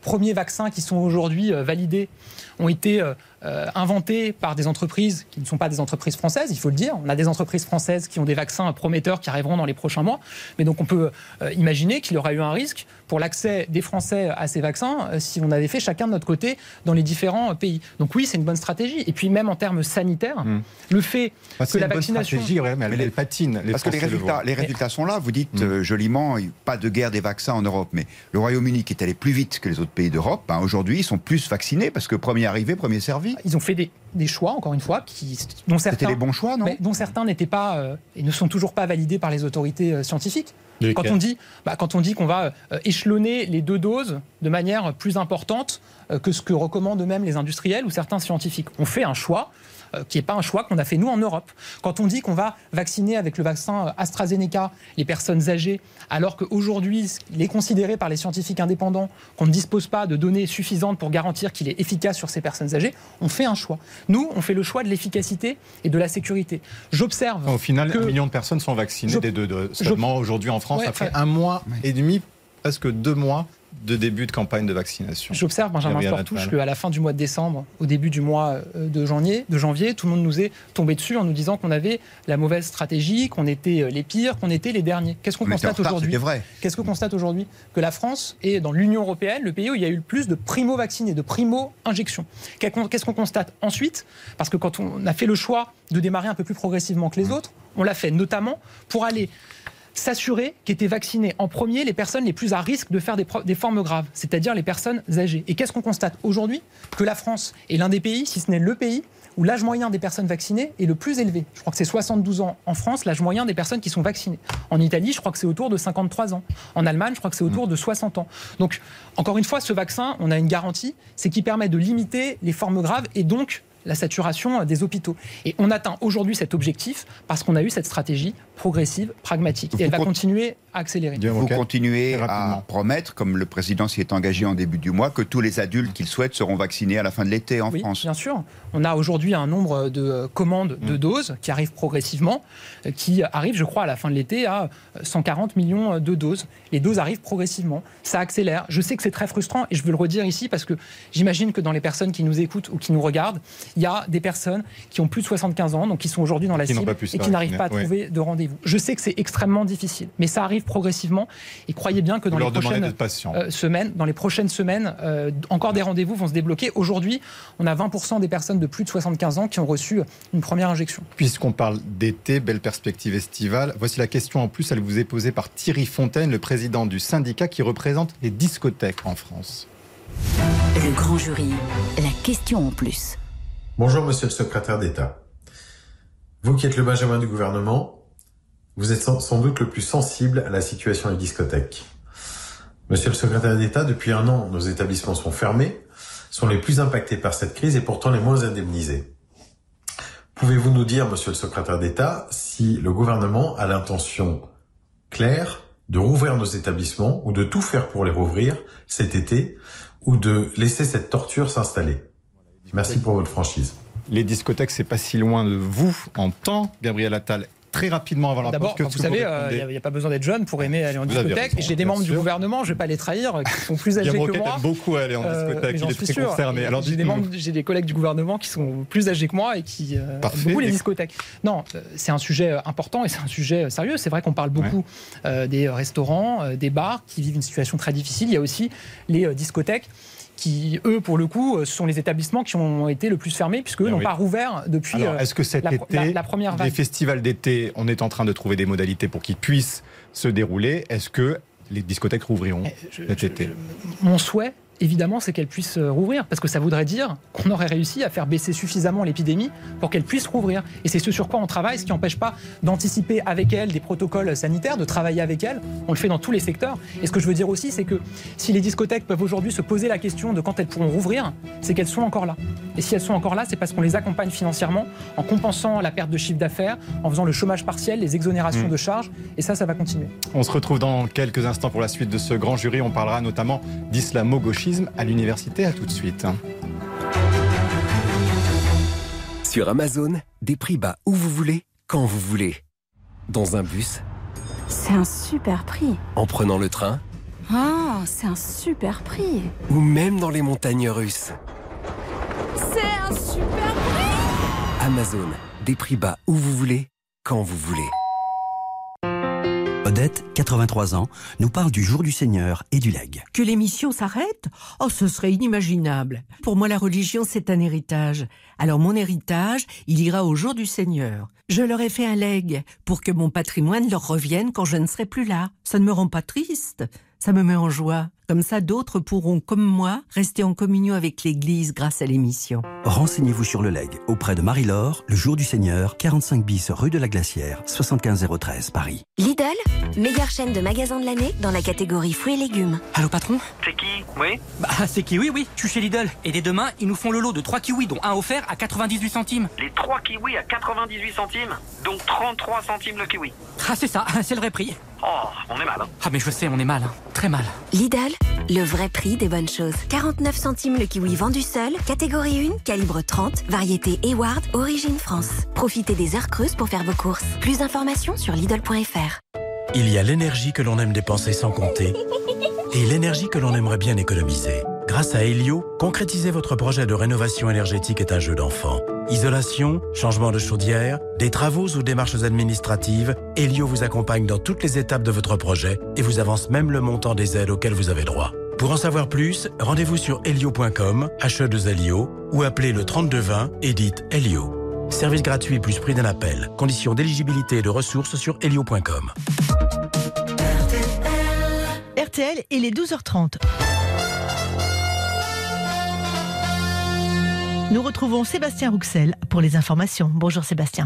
premiers vaccins qui sont aujourd'hui validés ont été inventés par des entreprises qui ne sont pas des entreprises françaises, il faut le dire. On a des entreprises françaises qui ont des vaccins prometteurs qui arriveront dans les prochains mois. Mais donc on peut imaginer qu'il y aurait eu un risque pour l'accès des Français à ces vaccins si on avait fait chacun de notre côté dans les différents pays. Donc oui, c'est une bonne stratégie. Et puis même en termes sanitaires, le fait que la vaccination... C'est une bonne stratégie, mais elle patine. Parce que les résultats sont là. Vous dites joliment, pas de guerre des vaccins en Europe. Mais le Royaume-Uni, qui est allé plus vite que les autres pays d'Europe, aujourd'hui, ils sont plus vaccinés parce que premier arrivé, premier servi. Ils ont fait des choix, encore une fois, dont certains... C'était les bons choix, non ? Dont certains n'étaient pas et ne sont toujours pas validés par les autorités scientifiques. Quand on dit qu'on va échelonner les 2 doses de manière plus importante que ce que recommandent eux-mêmes les industriels ou certains scientifiques. On fait un choix qui n'est pas un choix qu'on a fait nous en Europe. Quand on dit qu'on va vacciner avec le vaccin AstraZeneca les personnes âgées, alors qu'aujourd'hui, il est considéré par les scientifiques indépendants qu'on ne dispose pas de données suffisantes pour garantir qu'il est efficace sur ces personnes âgées, on fait un choix. Nous, on fait le choix de l'efficacité et de la sécurité. J'observe au final, 1 million de personnes sont vaccinées des 2 doses. Seulement aujourd'hui en France, après 1 mois et demi, presque 2 mois de début de campagne de vaccination. J'observe, Benjamin Sportouche, qu'à la fin du mois de décembre, au début du mois de janvier, tout le monde nous est tombé dessus en nous disant qu'on avait la mauvaise stratégie, qu'on était les pires, qu'on était les derniers. Qu'est-ce qu'on constate aujourd'hui ? Qu'est-ce qu'on constate aujourd'hui ? Que la France est dans l'Union européenne, le pays où il y a eu le plus de primo-vaccinés, de primo-injections. Qu'est-ce qu'on constate ensuite ? Parce que quand on a fait le choix de démarrer un peu plus progressivement que les autres, on l'a fait notamment pour aller s'assurer qu'étaient vaccinées en premier les personnes les plus à risque de faire des formes graves, c'est-à-dire les personnes âgées. Et qu'est-ce qu'on constate aujourd'hui ? Que la France est l'un des pays, si ce n'est le pays, où l'âge moyen des personnes vaccinées est le plus élevé. Je crois que c'est 72 ans en France, l'âge moyen des personnes qui sont vaccinées. En Italie, je crois que c'est autour de 53 ans. En Allemagne, je crois que c'est autour de 60 ans. Donc, encore une fois, ce vaccin, on a une garantie, c'est qu'il permet de limiter les formes graves et donc la saturation des hôpitaux. Et on atteint aujourd'hui cet objectif parce qu'on a eu cette stratégie progressive, pragmatique. Et elle va continuer à accélérer. Vous continuez à promettre, comme le président s'y est engagé en début du mois, que tous les adultes qu'il souhaite seront vaccinés à la fin de l'été en France. Bien sûr. On a aujourd'hui un nombre de commandes de doses qui arrivent progressivement, qui arrivent, je crois, à la fin de l'été à 140 millions de doses. Les doses arrivent progressivement. Ça accélère. Je sais que c'est très frustrant et je veux le redire ici parce que j'imagine que dans les personnes qui nous écoutent ou qui nous regardent, il y a des personnes qui ont plus de 75 ans, donc qui sont aujourd'hui dans la cible et qui n'arrivent pas à trouver de rendez-vous. Je sais que c'est extrêmement difficile, mais ça arrive progressivement. Et croyez bien que dans les prochaines semaines, encore des rendez-vous vont se débloquer. Aujourd'hui, on a 20% des personnes de plus de 75 ans qui ont reçu une première injection. Puisqu'on parle d'été, belle perspective estivale, voici la question en plus, elle vous est posée par Thierry Fontaine, le président du syndicat qui représente les discothèques en France. Le grand jury, la question en plus. Bonjour Monsieur le secrétaire d'État. Vous qui êtes le Benjamin du gouvernement, vous êtes sans doute le plus sensible à la situation des discothèques. Monsieur le secrétaire d'État, depuis 1 an, nos établissements sont fermés, sont les plus impactés par cette crise et pourtant les moins indemnisés. Pouvez-vous nous dire, Monsieur le secrétaire d'État, si le gouvernement a l'intention claire de rouvrir nos établissements ou de tout faire pour les rouvrir cet été ou de laisser cette torture s'installer ? Merci pour votre franchise. Les discothèques, c'est pas si loin de vous en temps, Gabriel Attal. Très rapidement avant la pause. D'abord, vous savez, il n'y a pas besoin d'être jeune pour aimer aller en discothèque. J'ai des membres du gouvernement, je ne vais pas les trahir, qui sont plus âgés que moi. Beaucoup à aller en discothèque, il est très concerné. Alors, j'ai des collègues du gouvernement qui sont plus âgés que moi et qui aiment beaucoup les discothèques. Non, c'est un sujet important et c'est un sujet sérieux. C'est vrai qu'on parle beaucoup des restaurants, des bars qui vivent une situation très difficile. Il y a aussi les discothèques qui, eux, pour le coup, sont les établissements qui ont été le plus fermés, puisqu'eux n'ont pas rouvert depuis est-ce que cet été, la première vague. Les festivals d'été, on est en train de trouver des modalités pour qu'ils puissent se dérouler. Est-ce que les discothèques rouvriront cet été ? Mon souhait, évidemment, c'est qu'elles puissent rouvrir, parce que ça voudrait dire qu'on aurait réussi à faire baisser suffisamment l'épidémie pour qu'elles puissent rouvrir. Et c'est ce sur quoi on travaille, ce qui n'empêche pas d'anticiper avec elles des protocoles sanitaires, de travailler avec elles. On le fait dans tous les secteurs. Et ce que je veux dire aussi, c'est que si les discothèques peuvent aujourd'hui se poser la question de quand elles pourront rouvrir, c'est qu'elles sont encore là. Et si elles sont encore là, c'est parce qu'on les accompagne financièrement, en compensant la perte de chiffre d'affaires, en faisant le chômage partiel, les exonérations de charges. Et ça va continuer. On se retrouve dans quelques instants pour la suite de ce grand jury. On parlera notamment d'islamo-gauchisme à l'université. À tout de suite. Sur Amazon, des prix bas où vous voulez, quand vous voulez. Dans un bus. C'est un super prix. En prenant le train. Ah, c'est un super prix. Ou même dans les montagnes russes. C'est un super prix. Amazon, des prix bas où vous voulez, quand vous voulez. Odette, 83 ans, nous parle du jour du Seigneur et du legs. Que l'émission s'arrête ? Oh, ce serait inimaginable. Pour moi, la religion, c'est un héritage. Alors mon héritage, il ira au jour du Seigneur. Je leur ai fait un legs pour que mon patrimoine leur revienne quand je ne serai plus là. Ça ne me rend pas triste, ça me met en joie. Comme ça, d'autres pourront, comme moi, rester en communion avec l'Église grâce à l'émission. Renseignez-vous sur le legs auprès de Marie-Laure, le jour du Seigneur, 45 bis rue de la Glacière, 75 013 Paris. Lidl, meilleure chaîne de magasins de l'année dans la catégorie fruits et légumes. Allô patron ? C'est qui ? Oui ? Bah c'est Kiwi, oui. Je suis chez Lidl. Et dès demain, ils nous font le lot de 3 kiwis, dont un offert à 98 centimes. Les 3 kiwis à 98 centimes ? Donc 33 centimes le kiwi. Ah c'est ça, c'est le vrai prix. Oh, on est mal. Hein. Ah mais je sais, on est mal. Hein. Très mal. Lidl, le vrai prix des bonnes choses. 49 centimes le kiwi vendu seul, catégorie 1, calibre 30, variété Eward, origine France. Profitez des heures creuses pour faire vos courses. Plus d'informations sur Lidl.fr. Il y a l'énergie que l'on aime dépenser sans compter et l'énergie que l'on aimerait bien économiser. Grâce à Elio, concrétiser votre projet de rénovation énergétique est un jeu d'enfant. Isolation, changement de chaudière, des travaux ou démarches administratives, Elio vous accompagne dans toutes les étapes de votre projet et vous avance même le montant des aides auxquelles vous avez droit. Pour en savoir plus, rendez-vous sur elio.com, HE2LIO, ou appelez le 3220 et dites Elio. Service gratuit plus prix d'un appel. Conditions d'éligibilité et de ressources sur elio.com. RTL, il est 12h30. Nous retrouvons Sébastien Rouxel pour les informations. Bonjour Sébastien.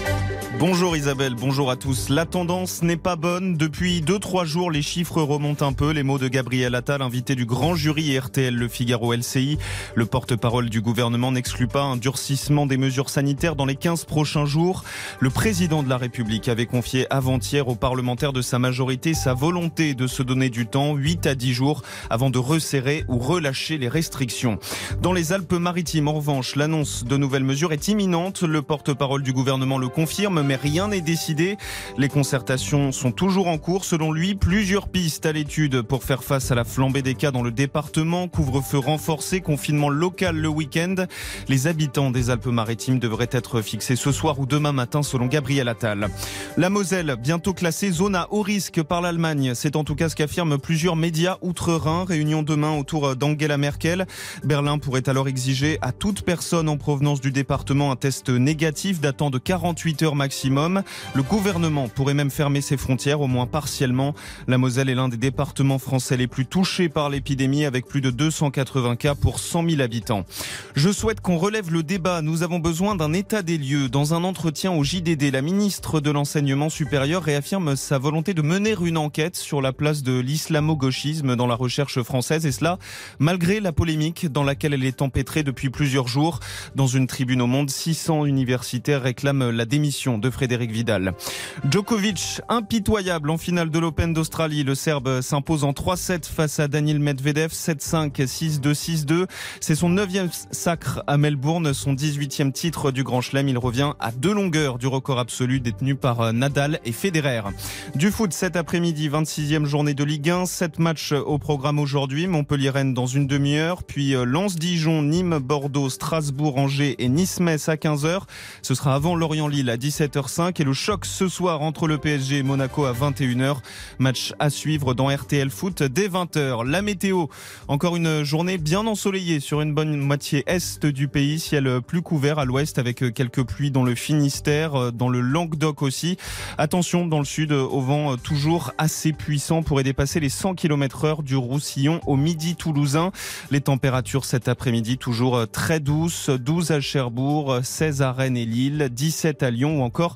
Bonjour Isabelle, bonjour à tous. La tendance n'est pas bonne. Depuis 2-3 jours, les chiffres remontent un peu. Les mots de Gabriel Attal, invité du grand jury et RTL Le Figaro LCI. Le porte-parole du gouvernement n'exclut pas un durcissement des mesures sanitaires dans les 15 prochains jours. Le président de la République avait confié avant-hier aux parlementaires de sa majorité sa volonté de se donner du temps, 8 à 10 jours, avant de resserrer ou relâcher les restrictions. Dans les Alpes-Maritimes, en revanche, l'annonce de nouvelles mesures est imminente. Le porte-parole du gouvernement le confirme, mais rien n'est décidé. Les concertations sont toujours en cours. Selon lui, plusieurs pistes à l'étude pour faire face à la flambée des cas dans le département. Couvre-feu renforcé, confinement local le week-end. Les habitants des Alpes-Maritimes devraient être fixés ce soir ou demain matin selon Gabriel Attal. La Moselle, bientôt classée zone à haut risque par l'Allemagne. C'est en tout cas ce qu'affirment plusieurs médias outre-Rhin. Réunion demain autour d'Angela Merkel. Berlin pourrait alors exiger à toute personne en provenance du département un test négatif datant de 48 heures maximum. Le gouvernement pourrait même fermer ses frontières, au moins partiellement. La Moselle est l'un des départements français les plus touchés par l'épidémie, avec plus de 280 cas pour 100 000 habitants. Je souhaite qu'on relève le débat. Nous avons besoin d'un état des lieux. Dans un entretien au JDD, la ministre de l'Enseignement supérieur réaffirme sa volonté de mener une enquête sur la place de l'islamo-gauchisme dans la recherche française, et cela malgré la polémique dans laquelle elle est empêtrée depuis plusieurs jours. Dans une tribune au Monde, 600 universitaires réclament la démission de Frédéric Vidal. Djokovic, impitoyable en finale de l'Open d'Australie. Le Serbe s'impose en 3-7 face à Daniil Medvedev, 7-5, 6-2, 6-2. C'est son 9e sacre à Melbourne, son 18e titre du Grand Chelem. Il revient à 2 longueurs du record absolu détenu par Nadal et Federer. Du foot cet après-midi, 26e journée de Ligue 1, 7 matchs au programme aujourd'hui. Montpellier-Rennes dans une demi-heure, puis Lens-Dijon, Nîmes, Bordeaux, Strasbourg, Angers et Nice-Metz à 15h. Ce sera avant Lorient-Lille à 17h05 et le choc ce soir entre le PSG et Monaco à 21h. Match à suivre dans RTL Foot dès 20h. La météo, encore une journée bien ensoleillée sur une bonne moitié est du pays. Ciel plus couvert à l'ouest avec quelques pluies dans le Finistère, dans le Languedoc aussi. Attention dans le sud au vent toujours assez puissant, pourrait dépasser les 100 km/h du Roussillon au midi toulousain. Les températures cet après-midi toujours très douces, 12 à Cherbourg, 16 à Rennes et Lille, 17 à Lyon ou encore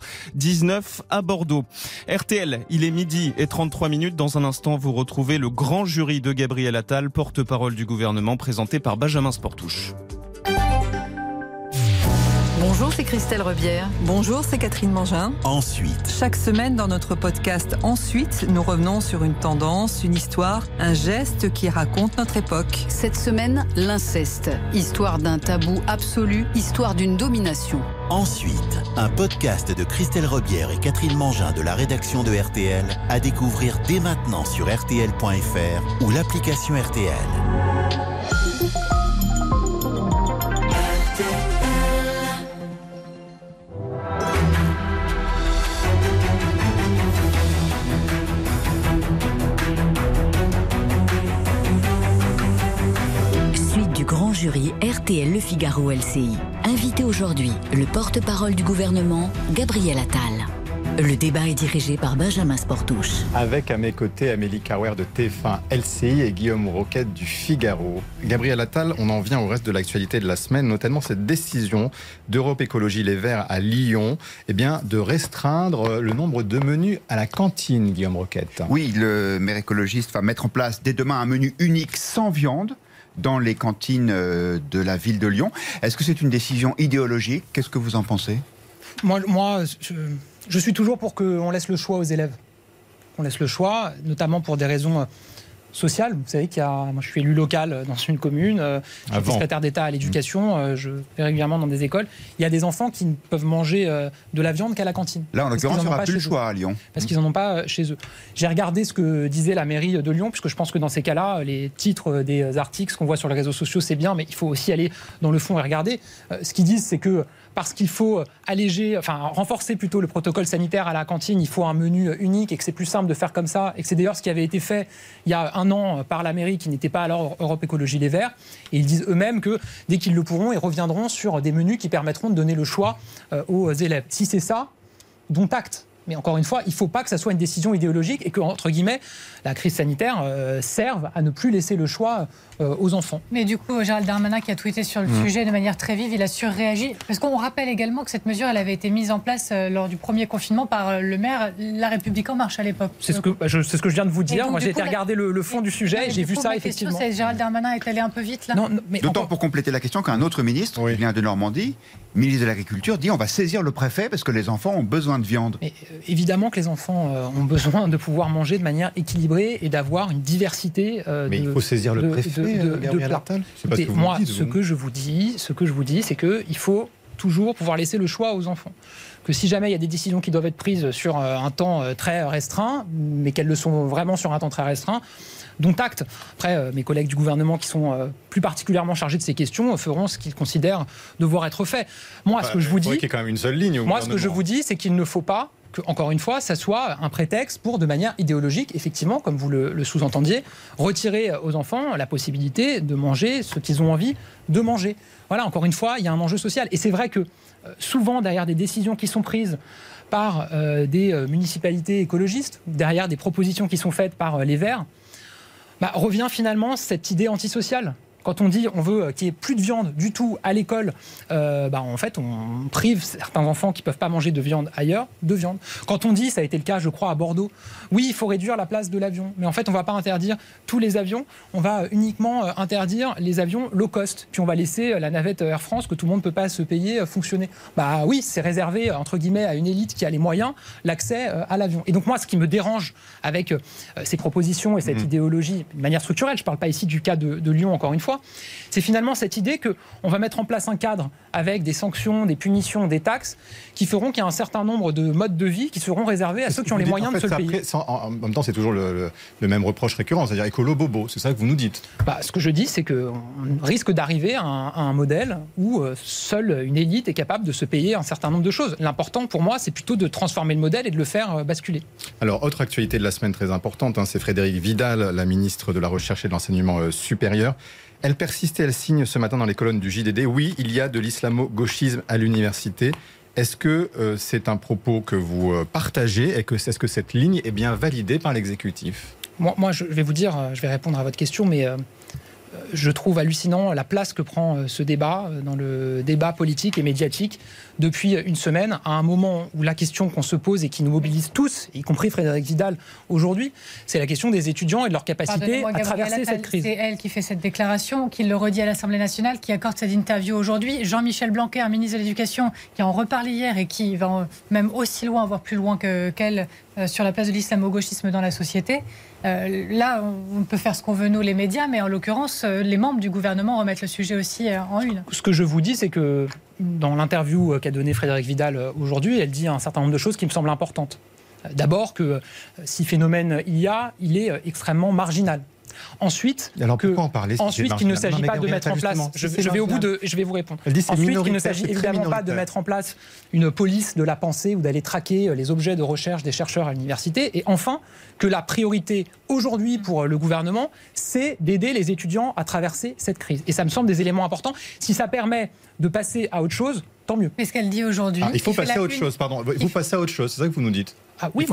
19 à Bordeaux. RTL, il est midi et 33 minutes. Dans un instant, vous retrouvez le grand jury de Gabriel Attal, porte-parole du gouvernement, présenté par Benjamin Sportouche. Bonjour, c'est Christelle Rebière. Bonjour, c'est Catherine Mangin. Ensuite. Chaque semaine, dans notre podcast Ensuite, nous revenons sur une tendance, une histoire, un geste qui raconte notre époque. Cette semaine, l'inceste. Histoire d'un tabou absolu, histoire d'une domination. Ensuite, un podcast de Christelle Rebière et Catherine Mangin de la rédaction de RTL à découvrir dès maintenant sur rtl.fr ou l'application RTL. Grand jury RTL Le Figaro LCI. Invité aujourd'hui, le porte-parole du gouvernement, Gabriel Attal. Le débat est dirigé par Benjamin Sportouche. Avec à mes côtés Amélie Carwer de TF1 LCI et Guillaume Roquette du Figaro. Gabriel Attal, on en vient au reste de l'actualité de la semaine, notamment cette décision d'Europe Écologie Les Verts à Lyon, de restreindre le nombre de menus à la cantine, Guillaume Roquette. Oui, le maire écologiste va mettre en place dès demain un menu unique sans viande dans les cantines de la ville de Lyon. Est-ce que c'est une décision idéologique ? Qu'est-ce que vous en pensez ? Moi, je suis toujours pour qu'on laisse le choix aux élèves. On laisse le choix, notamment pour des raisons sociales. Vous savez moi je suis élu local dans une commune, je suis secrétaire d'État à l'éducation, je vais régulièrement dans des écoles. Il y a des enfants qui ne peuvent manger de la viande qu'à la cantine. Là, en l'occurrence, il n'y aura plus le choix à Lyon. Parce qu'ils n'en ont pas chez eux. J'ai regardé ce que disait la mairie de Lyon, puisque je pense que dans ces cas-là, les titres des articles, ce qu'on voit sur les réseaux sociaux, c'est bien, mais il faut aussi aller dans le fond et regarder. Ce qu'ils disent, c'est que parce qu'il faut renforcer plutôt le protocole sanitaire à la cantine, il faut un menu unique et que c'est plus simple de faire comme ça, et que c'est d'ailleurs ce qui avait été fait il y a un an par la mairie qui n'était pas alors Europe Écologie Les Verts. Et ils disent eux-mêmes que dès qu'ils le pourront, ils reviendront sur des menus qui permettront de donner le choix aux élèves. Si c'est ça, dont acte. Mais encore une fois, il ne faut pas que ça soit une décision idéologique et que, entre guillemets, la crise sanitaire serve à ne plus laisser le choix aux enfants. Mais du coup, Gérald Darmanin, qui a tweeté sur le sujet de manière très vive, il a surréagi. Parce qu'on rappelle également que cette mesure, elle avait été mise en place lors du premier confinement par le maire La République En Marche à l'époque. C'est ce que je viens de vous dire. Moi, j'ai été regarder le fond du sujet et j'ai vu ça, effectivement. C'est Gérald Darmanin est allé un peu vite, là. D'autant pour compléter la question qu'un autre ministre, qui vient de Normandie, ministre de l'Agriculture, dit on va saisir le préfet parce que les enfants ont besoin de viande. Mais, évidemment que les enfants ont besoin de pouvoir manger de manière équilibrée et d'avoir une diversité mais il faut saisir le préfet, Gabriel Attal. Moi, ce que je vous dis, c'est qu'il faut toujours pouvoir laisser le choix aux enfants. Que si jamais il y a des décisions qui doivent être prises sur un temps très restreint, mais qu'elles le sont vraiment sur un temps très restreint, dont acte. Après, mes collègues du gouvernement qui sont plus particulièrement chargés de ces questions feront ce qu'ils considèrent devoir être fait. Moi, ce que je vous dis, qu'il y a quand même une seule ligne. Moi, ce que je vous dis, c'est qu'il ne faut pas que, encore une fois, ça soit un prétexte pour, de manière idéologique, effectivement, comme vous le sous-entendiez, retirer aux enfants la possibilité de manger ce qu'ils ont envie de manger. Voilà, encore une fois, il y a un enjeu social. Et c'est vrai que souvent, derrière des décisions qui sont prises par des municipalités écologistes, derrière des propositions qui sont faites par les Verts, revient finalement cette idée antisociale. Quand on dit on veut qu'il n'y ait plus de viande du tout à l'école, en fait, on prive certains enfants qui ne peuvent pas manger de viande ailleurs de viande. Quand on dit, ça a été le cas, je crois, à Bordeaux, oui, il faut réduire la place de l'avion. Mais en fait, on ne va pas interdire tous les avions. On va uniquement interdire les avions low cost. Puis on va laisser la navette Air France, que tout le monde ne peut pas se payer, fonctionner. Oui, c'est réservé, entre guillemets, à une élite qui a les moyens, l'accès à l'avion. Et donc moi, ce qui me dérange avec ces propositions et cette idéologie, de manière structurelle, je ne parle pas ici du cas de Lyon, encore une fois, c'est finalement cette idée qu'on va mettre en place un cadre avec des sanctions, des punitions, des taxes qui feront qu'il y a un certain nombre de modes de vie qui seront réservés à ceux qui ont les moyens de se le payer. En même temps, c'est toujours le même reproche récurrent, c'est-à-dire écolo bobo, c'est ça que vous nous dites. Ce que je dis, c'est qu'on risque d'arriver à un modèle où seule une élite est capable de se payer un certain nombre de choses. L'important pour moi, c'est plutôt de transformer le modèle et de le faire basculer. Alors, autre actualité de la semaine très importante, c'est Frédérique Vidal, la ministre de la Recherche et de l'Enseignement supérieur. Elle persiste et elle signe ce matin dans les colonnes du JDD. Oui, il y a de l'islamo-gauchisme à l'université. Est-ce que c'est un propos que vous partagez et est-ce que cette ligne est bien validée par l'exécutif ? Moi, je vais vous dire, je vais répondre à votre question, mais je trouve hallucinant la place que prend ce débat dans le débat politique et médiatique depuis une semaine, à un moment où la question qu'on se pose et qui nous mobilise tous, y compris Frédérique Vidal aujourd'hui, c'est la question des étudiants et de leur capacité à traverser cette crise. C'est elle qui fait cette déclaration, qui le redit à l'Assemblée nationale, qui accorde cette interview aujourd'hui. Jean-Michel Blanquer, un ministre de l'Éducation, qui en reparle hier et qui va même aussi loin, voire plus loin qu'elle, sur la place de l'islamo-gauchisme dans la société. Là, on peut faire ce qu'on veut, nous, les médias, mais en l'occurrence, les membres du gouvernement remettent le sujet aussi en une. Ce que je vous dis, c'est que dans l'interview qu'a donnée Frédérique Vidal aujourd'hui, elle dit un certain nombre de choses qui me semblent importantes. D'abord que si phénomène il y a, il est extrêmement marginal. Ensuite, alors pourquoi en parler, ensuite qu'il ne s'agit pas de mettre en place. Je vais vous répondre. Ensuite, qu'il ne s'agit évidemment pas de mettre en place une police de la pensée ou d'aller traquer les objets de recherche des chercheurs à l'université. Et enfin, que la priorité aujourd'hui pour le gouvernement, c'est d'aider les étudiants à traverser cette crise. Et ça me semble des éléments importants. Si ça permet de passer à autre chose, tant mieux. Mais ce qu'elle dit aujourd'hui. Il faut passer à autre chose, pardon. Vous passez à autre chose, c'est ça que vous nous dites. Oui,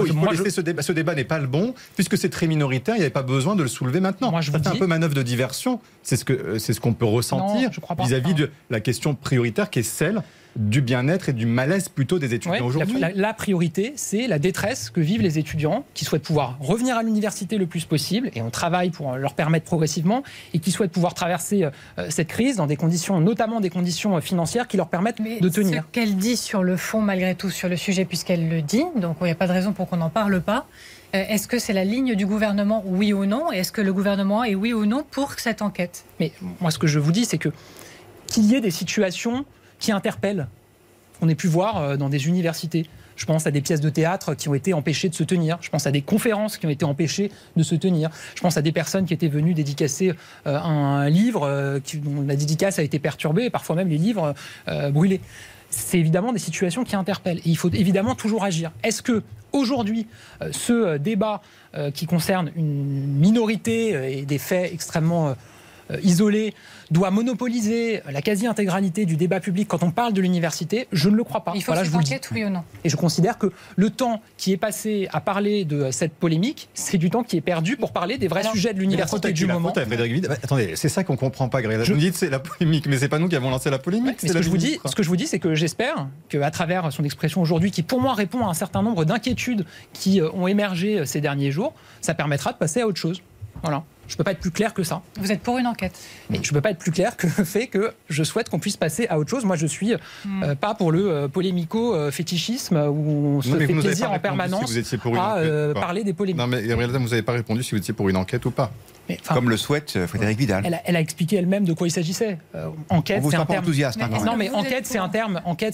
ce débat n'est pas le bon, puisque c'est très minoritaire, il n'y avait pas besoin de le soulever maintenant. C'est un peu manœuvre de diversion, c'est ce qu'on peut ressentir vis-à-vis de la question prioritaire qui est celle du bien-être et du malaise plutôt des étudiants aujourd'hui. La priorité, c'est la détresse que vivent les étudiants qui souhaitent pouvoir revenir à l'université le plus possible, et on travaille pour leur permettre progressivement, et qui souhaitent pouvoir traverser cette crise dans des conditions, notamment des conditions financières qui leur permettent de tenir. Ce qu'elle dit sur le fond, malgré tout, sur le sujet, puisqu'elle le dit, donc il n'y a pas de raison pour qu'on n'en parle pas. Est-ce que c'est la ligne du gouvernement, oui ou non? Et est-ce que le gouvernement est oui ou non pour cette enquête? Mais moi, ce que je vous dis, c'est qu'il y ait des situations qui interpellent. On a pu voir dans des universités. Je pense à des pièces de théâtre qui ont été empêchées de se tenir. Je pense à des conférences qui ont été empêchées de se tenir. Je pense à des personnes qui étaient venues dédicacer un livre dont la dédicace a été perturbée, et parfois même les livres brûlés. C'est évidemment des situations qui interpellent. Et il faut évidemment toujours agir. Est-ce que aujourd'hui, ce débat qui concerne une minorité et des faits extrêmement isolé doit monopoliser la quasi-intégralité du débat public quand on parle de l'université? Je ne le crois pas. Il faut cette enquête, oui ou non? Et je considère que le temps qui est passé à parler de cette polémique, c'est du temps qui est perdu pour parler des vrais sujets de l'université du moment. Attendez, c'est ça qu'on ne comprend pas, Greg. Vous dites c'est la polémique, mais ce n'est pas nous qui avons lancé la polémique. Mais ce que je vous dis, c'est que j'espère qu'à travers son expression aujourd'hui, qui pour moi répond à un certain nombre d'inquiétudes qui ont émergé ces derniers jours, ça permettra de passer à autre chose. Voilà. Je ne peux pas être plus clair que ça. Vous êtes pour une enquête? Mais je ne peux pas être plus clair que le fait que je souhaite qu'on puisse passer à autre chose. Moi, je ne suis pas pour le polémico-fétichisme où on se fait plaisir en permanence à parler des polémiques. Non, mais Gabrielle, vous n'avez pas répondu si vous étiez pour une enquête ou pas. Comme le souhaite Frédérique Vidal. Elle a expliqué elle-même de quoi il s'agissait. Enquête, c'est un terme enthousiaste. Non, mais enquête, c'est un terme. Enquête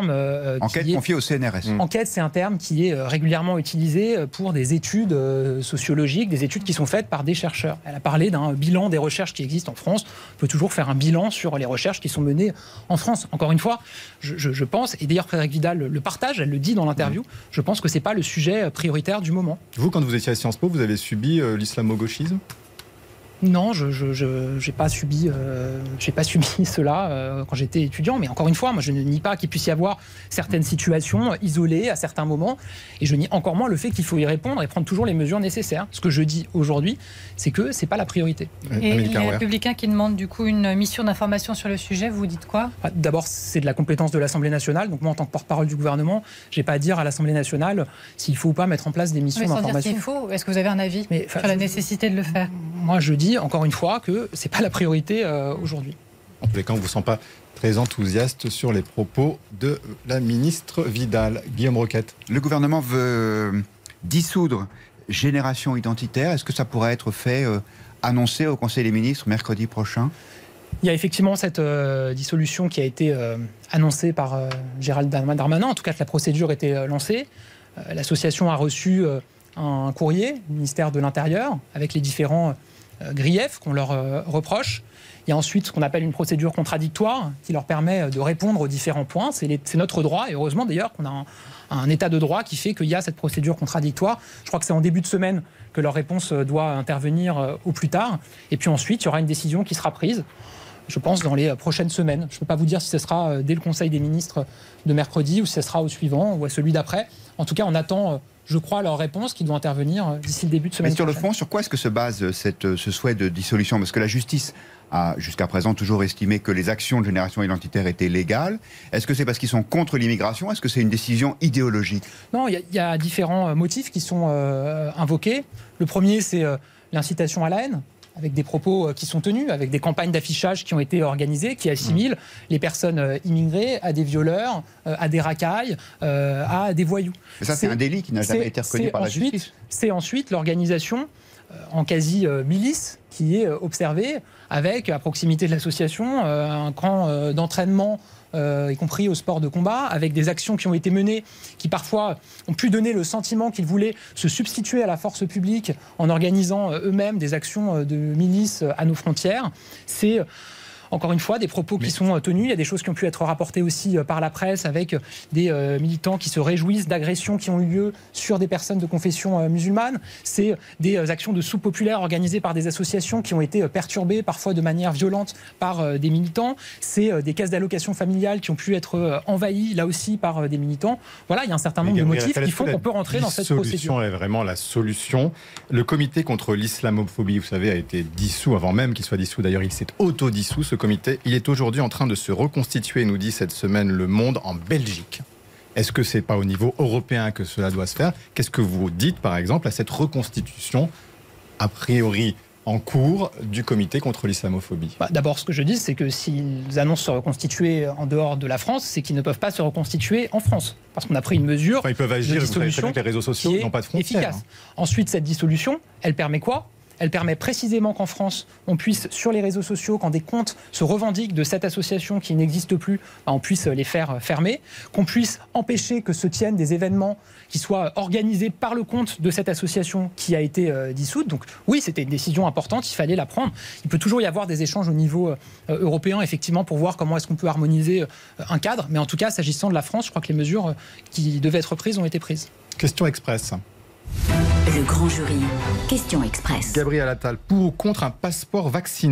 confiée au CNRS. Enquête, c'est un terme qui est régulièrement utilisé pour des études sociologiques, des études qui sont faites par des chercheurs. Elle a parlé d'un bilan des recherches qui existent en France. On peut toujours faire un bilan sur les recherches qui sont menées en France. Encore une fois, je pense, et d'ailleurs Frédérique Vidal le partage, elle le dit dans l'interview, je pense que ce n'est pas le sujet prioritaire du moment. Vous, quand vous étiez à Sciences Po, vous avez subi l'islamo-gauchisme ? Non, je n'ai pas subi cela quand j'étais étudiant. Mais encore une fois, moi, je ne nie pas qu'il puisse y avoir certaines situations isolées à certains moments. Et je nie encore moins le fait qu'il faut y répondre et prendre toujours les mesures nécessaires. Ce que je dis aujourd'hui, c'est que ce n'est pas la priorité. Et les Républicains qui demandent du coup une mission d'information sur le sujet, vous dites quoi? D'abord, c'est de la compétence de l'Assemblée nationale. Donc moi, en tant que porte-parole du gouvernement, je n'ai pas à dire à l'Assemblée nationale s'il faut ou pas mettre en place des missions d'information. Sans dire qu'il faut, est-ce que vous avez un avis sur la nécessité de le faire? Moi, je dis encore une fois que ce n'est pas la priorité aujourd'hui. En tous les cas, on ne vous sent pas très enthousiaste sur les propos de la ministre Vidal. Guillaume Roquette. Le gouvernement veut dissoudre Génération Identitaire. Est-ce que ça pourrait être fait, annoncé au Conseil des ministres mercredi prochain? Il y a effectivement cette dissolution qui a été annoncée par Gérald Darmanin. En tout cas, que la procédure était lancée. L'association a reçu un courrier du ministère de l'Intérieur avec les différents griefs qu'on leur reproche. Il y a ensuite ce qu'on appelle une procédure contradictoire qui leur permet de répondre aux différents points. C'est notre droit, et heureusement d'ailleurs qu'on a un état de droit qui fait qu'il y a cette procédure contradictoire. Je crois que c'est en début de semaine que leur réponse doit intervenir au plus tard. Et puis ensuite, il y aura une décision qui sera prise, je pense, dans les prochaines semaines. Je ne peux pas vous dire si ce sera dès le Conseil des ministres de mercredi ou si ce sera au suivant ou à celui d'après. En tout cas, on attend, je crois, leur réponse qui doit intervenir d'ici le début de semaine. Mais sur le fond, sur quoi est-ce que se base ce souhait de dissolution? Parce que la justice a jusqu'à présent toujours estimé que les actions de Génération Identitaire étaient légales. Est-ce que c'est parce qu'ils sont contre l'immigration? Est-ce que c'est une décision idéologique? Non, il y a différents motifs qui sont invoqués. Le premier, c'est l'incitation à la haine. avec des propos qui sont tenus, avec des campagnes d'affichage qui ont été organisées, qui assimilent les personnes immigrées à des violeurs, à des racailles, à des voyous. Mais ça, c'est un délit qui n'a jamais été reconnu par la justice. C'est ensuite l'organisation en quasi-milice qui est observée avec, à proximité de l'association, un camp d'entraînement, y compris au sport de combat, avec des actions qui ont été menées, qui parfois ont pu donner le sentiment qu'ils voulaient se substituer à la force publique en organisant eux-mêmes des actions de milice à nos frontières. C'est encore une fois des propos qui sont tenus. Il y a des choses qui ont pu être rapportées aussi par la presse avec des militants qui se réjouissent d'agressions qui ont eu lieu sur des personnes de confession musulmane. C'est des actions de soupes populaires organisées par des associations qui ont été perturbées parfois de manière violente par des militants. C'est des caisses d'allocation familiale qui ont pu être envahies là aussi par des militants. Voilà, il y a un certain nombre de motifs qui font qu'on peut rentrer dans cette procédure. La solution est vraiment la solution. Le comité contre l'islamophobie, vous savez, a été dissous avant même qu'il soit dissous. D'ailleurs, il s'est autodissous, ce comité. Il est aujourd'hui en train de se reconstituer, nous dit cette semaine Le Monde, en Belgique. Est-ce que c'est pas au niveau européen que cela doit se faire ? Qu'est-ce que vous dites, par exemple, à cette reconstitution, a priori en cours, du comité contre l'islamophobie ? D'abord, ce que je dis, c'est que s'ils annoncent se reconstituer en dehors de la France, c'est qu'ils ne peuvent pas se reconstituer en France. Parce qu'on a pris une mesure ils peuvent agir, de dissolution avec les réseaux sociaux n'ont pas de frontières. Efficace. Ensuite, cette dissolution, elle permet quoi ? Elle permet précisément qu'en France, on puisse, sur les réseaux sociaux, quand des comptes se revendiquent de cette association qui n'existe plus, on puisse les faire fermer, qu'on puisse empêcher que se tiennent des événements qui soient organisés par le compte de cette association qui a été dissoute. Donc oui, c'était une décision importante, il fallait la prendre. Il peut toujours y avoir des échanges au niveau européen, effectivement, pour voir comment est-ce qu'on peut harmoniser un cadre. Mais en tout cas, s'agissant de la France, je crois que les mesures qui devaient être prises ont été prises. Question express. Le grand jury. Question express. Gabriel Attal, pour ou contre un passeport vaccinal ?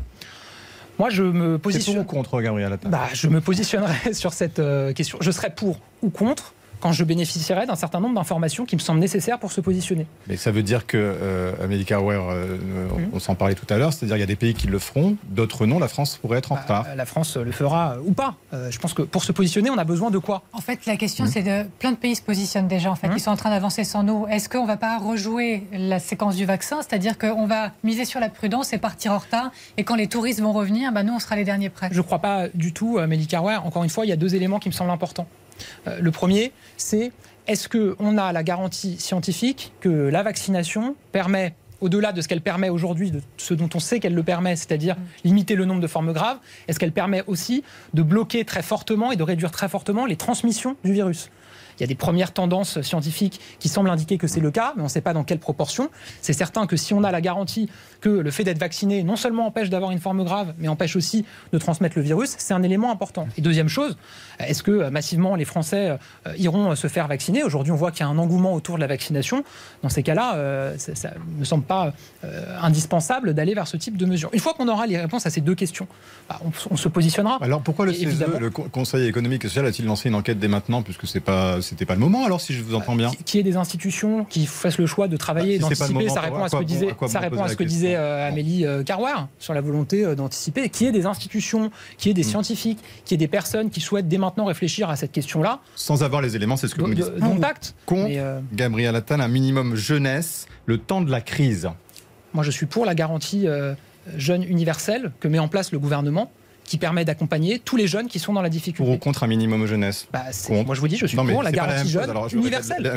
Moi, je me positionne. C'est pour ou contre, Gabriel Attal ? Je me positionnerai sur cette question. Je serai pour ou contre quand je bénéficierai d'un certain nombre d'informations qui me semblent nécessaires pour se positionner. Mais ça veut dire que, Amélie Carrouer, on s'en parlait tout à l'heure, c'est-à-dire qu'il y a des pays qui le feront, d'autres non, la France pourrait être en retard. La France le fera ou pas. Je pense que pour se positionner, on a besoin de quoi ? En fait, la question, c'est de plein de pays se positionnent déjà. En fait, ils sont en train d'avancer sans nous. Est-ce qu'on ne va pas rejouer la séquence du vaccin ? C'est-à-dire qu'on va miser sur la prudence et partir en retard. Et quand les touristes vont revenir, nous, on sera les derniers prêts. Je ne crois pas du tout, Amélie Carrouer. Encore une fois, il y a deux éléments qui me semblent importants. Le premier, c'est est-ce qu'on a la garantie scientifique que la vaccination permet, au-delà de ce qu'elle permet aujourd'hui, de ce dont on sait qu'elle le permet, c'est-à-dire limiter le nombre de formes graves, est-ce qu'elle permet aussi de bloquer très fortement et de réduire très fortement les transmissions du virus ? Il y a des premières tendances scientifiques qui semblent indiquer que c'est le cas, mais on ne sait pas dans quelle proportion. C'est certain que si on a la garantie que le fait d'être vacciné non seulement empêche d'avoir une forme grave, mais empêche aussi de transmettre le virus, c'est un élément important. Et deuxième chose, est-ce que massivement les Français iront se faire vacciner ? Aujourd'hui, on voit qu'il y a un engouement autour de la vaccination. Dans ces cas-là, ça ne me semble pas indispensable d'aller vers ce type de mesures. Une fois qu'on aura les réponses à ces deux questions, on se positionnera. Alors pourquoi le CESE, le Conseil économique et social, a-t-il lancé une enquête dès maintenant, puisque c'était pas le moment, alors, si je vous entends bien. Qu'il y ait des institutions qui fassent le choix de travailler et d'anticiper, ça répond à ce que disait Amélie Carrouer sur la volonté d'anticiper. Qu'il y ait des institutions, qu'il y ait des scientifiques, qu'il y ait des personnes qui souhaitent dès maintenant réfléchir à cette question-là. Sans avoir les éléments, c'est ce que vous me dites. Gabriel Attal, un minimum jeunesse, le temps de la crise. Moi, je suis pour la garantie jeune universelle que met en place le gouvernement, qui permet d'accompagner tous les jeunes qui sont dans la difficulté. Pour ou contre un minimum jeunesse ? Moi, je vous dis, je suis pour la garantie jeune universelle.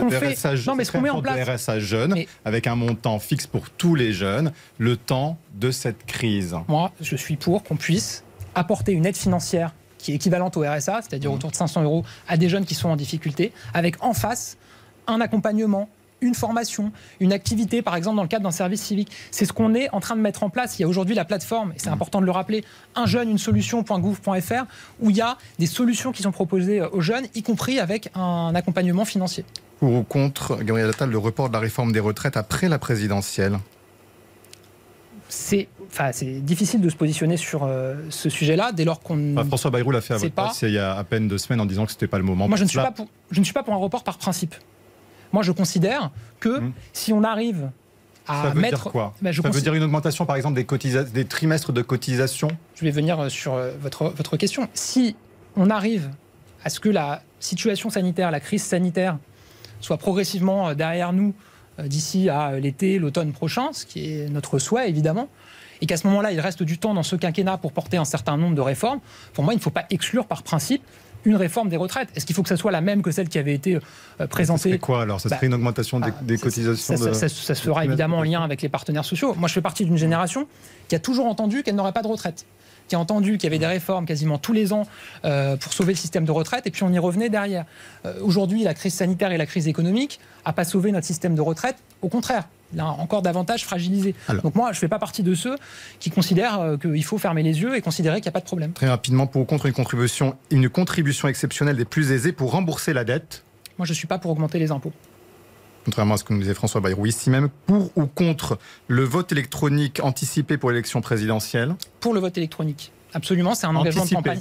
Ce qu'on met en place, le RSA jeune, avec un montant fixe pour tous les jeunes, le temps de cette crise. Moi, je suis pour qu'on puisse apporter une aide financière qui est équivalente au RSA, c'est-à-dire autour de 500 € à des jeunes qui sont en difficulté, avec en face un accompagnement, une formation, une activité, par exemple dans le cadre d'un service civique. C'est ce qu'on est en train de mettre en place. Il y a aujourd'hui la plateforme, et c'est important de le rappeler, unjeune-une-solution.gouv.fr, où il y a des solutions qui sont proposées aux jeunes, y compris avec un accompagnement financier. Pour ou contre, Gabriel Attal, le report de la réforme des retraites après la présidentielle ? C'est difficile de se positionner sur ce sujet-là, dès lors qu'on... François Bayrou l'a fait à votre place il y a à peine 2 semaines en disant que ce n'était pas le moment. Moi, je ne suis pas pour un report par principe. Moi, je considère que si on arrive à mettre... Ça veut dire quoi ? Ça veut dire une augmentation, par exemple, des trimestres de cotisation ? Je vais venir sur votre question. Si on arrive à ce que la situation sanitaire, la crise sanitaire, soit progressivement derrière nous, d'ici à l'été, l'automne prochain, ce qui est notre souhait évidemment, et qu'à ce moment-là, il reste du temps dans ce quinquennat pour porter un certain nombre de réformes, pour moi, il ne faut pas exclure par principe une réforme des retraites. Est-ce qu'il faut que ça soit la même que celle qui avait été présentée ? C'est quoi alors ? Ça serait une augmentation des cotisations ça se fera évidemment en lien avec les partenaires sociaux. Moi, je fais partie d'une génération qui a toujours entendu qu'elle n'aurait pas de retraite, qui a entendu qu'il y avait des réformes quasiment tous les ans pour sauver le système de retraite, et puis on y revenait derrière. Aujourd'hui, la crise sanitaire et la crise économique n'a pas sauvé notre système de retraite. Au contraire, il a encore davantage fragilisé. Donc moi, je ne fais pas partie de ceux qui considèrent qu'il faut fermer les yeux et considérer qu'il n'y a pas de problème. Très rapidement, pour ou contre une contribution exceptionnelle des plus aisés pour rembourser la dette ? Moi, je ne suis pas pour augmenter les impôts. Contrairement à ce que nous disait François Bayrou ici même, pour ou contre le vote électronique anticipé pour l'élection présidentielle ? Pour le vote électronique. Absolument, c'est un engagement de campagne.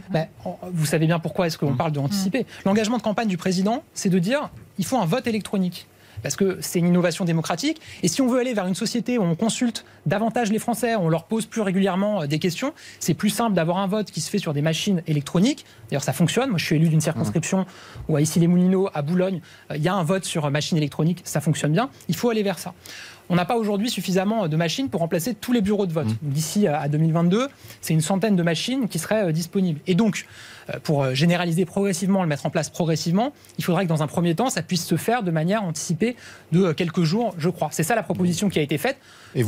Vous savez bien pourquoi est-ce qu'on parle de anticiper. L'engagement de campagne du président, c'est de dire il faut un vote électronique. Parce que c'est une innovation démocratique. Et si on veut aller vers une société où on consulte davantage les Français, on leur pose plus régulièrement des questions, c'est plus simple d'avoir un vote qui se fait sur des machines électroniques. D'ailleurs, ça fonctionne. Moi, je suis élu d'une circonscription où, à Issy-les-Moulineaux, à Boulogne, il y a un vote sur machine électronique. Ça fonctionne bien. Il faut aller vers ça. On n'a pas aujourd'hui suffisamment de machines pour remplacer tous les bureaux de vote. D'ici à 2022, c'est une centaine de machines qui seraient disponibles. Et donc, pour généraliser progressivement, le mettre en place progressivement, il faudrait que dans un premier temps, ça puisse se faire de manière anticipée de quelques jours, je crois. C'est ça la proposition qui a été faite. Et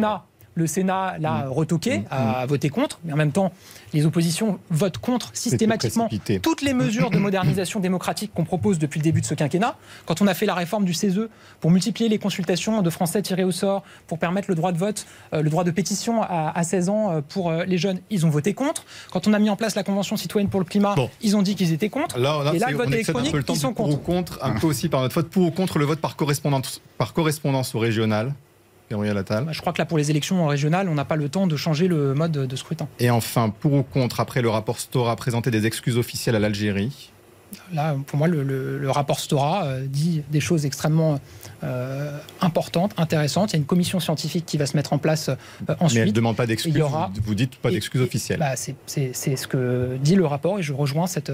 Le Sénat l'a retoqué, a voté contre, mais en même temps, les oppositions votent contre systématiquement toutes les mesures de modernisation démocratique qu'on propose depuis le début de ce quinquennat. Quand on a fait la réforme du CESE pour multiplier les consultations de Français tirés au sort, pour permettre le droit de vote, le droit de pétition à 16 ans pour les jeunes, ils ont voté contre. Quand on a mis en place la Convention citoyenne pour le climat, ils ont dit qu'ils étaient contre. Là, et là, le vote électronique, ils sont contre. Pour ou contre, un peu aussi par notre vote, pour ou contre le vote par correspondance au régional. Je crois que là, pour les élections régionales, on n'a pas le temps de changer le mode de scrutin. Et enfin, pour ou contre, après le rapport Stora présenté des excuses officielles à l'Algérie ? Là, pour moi, le rapport Stora dit des choses extrêmement importantes, intéressantes. Il y a une commission scientifique qui va se mettre en place ensuite. Mais elle ne demande pas d'excuses, vous dites pas d'excuses officielles. C'est ce que dit le rapport et je rejoins cette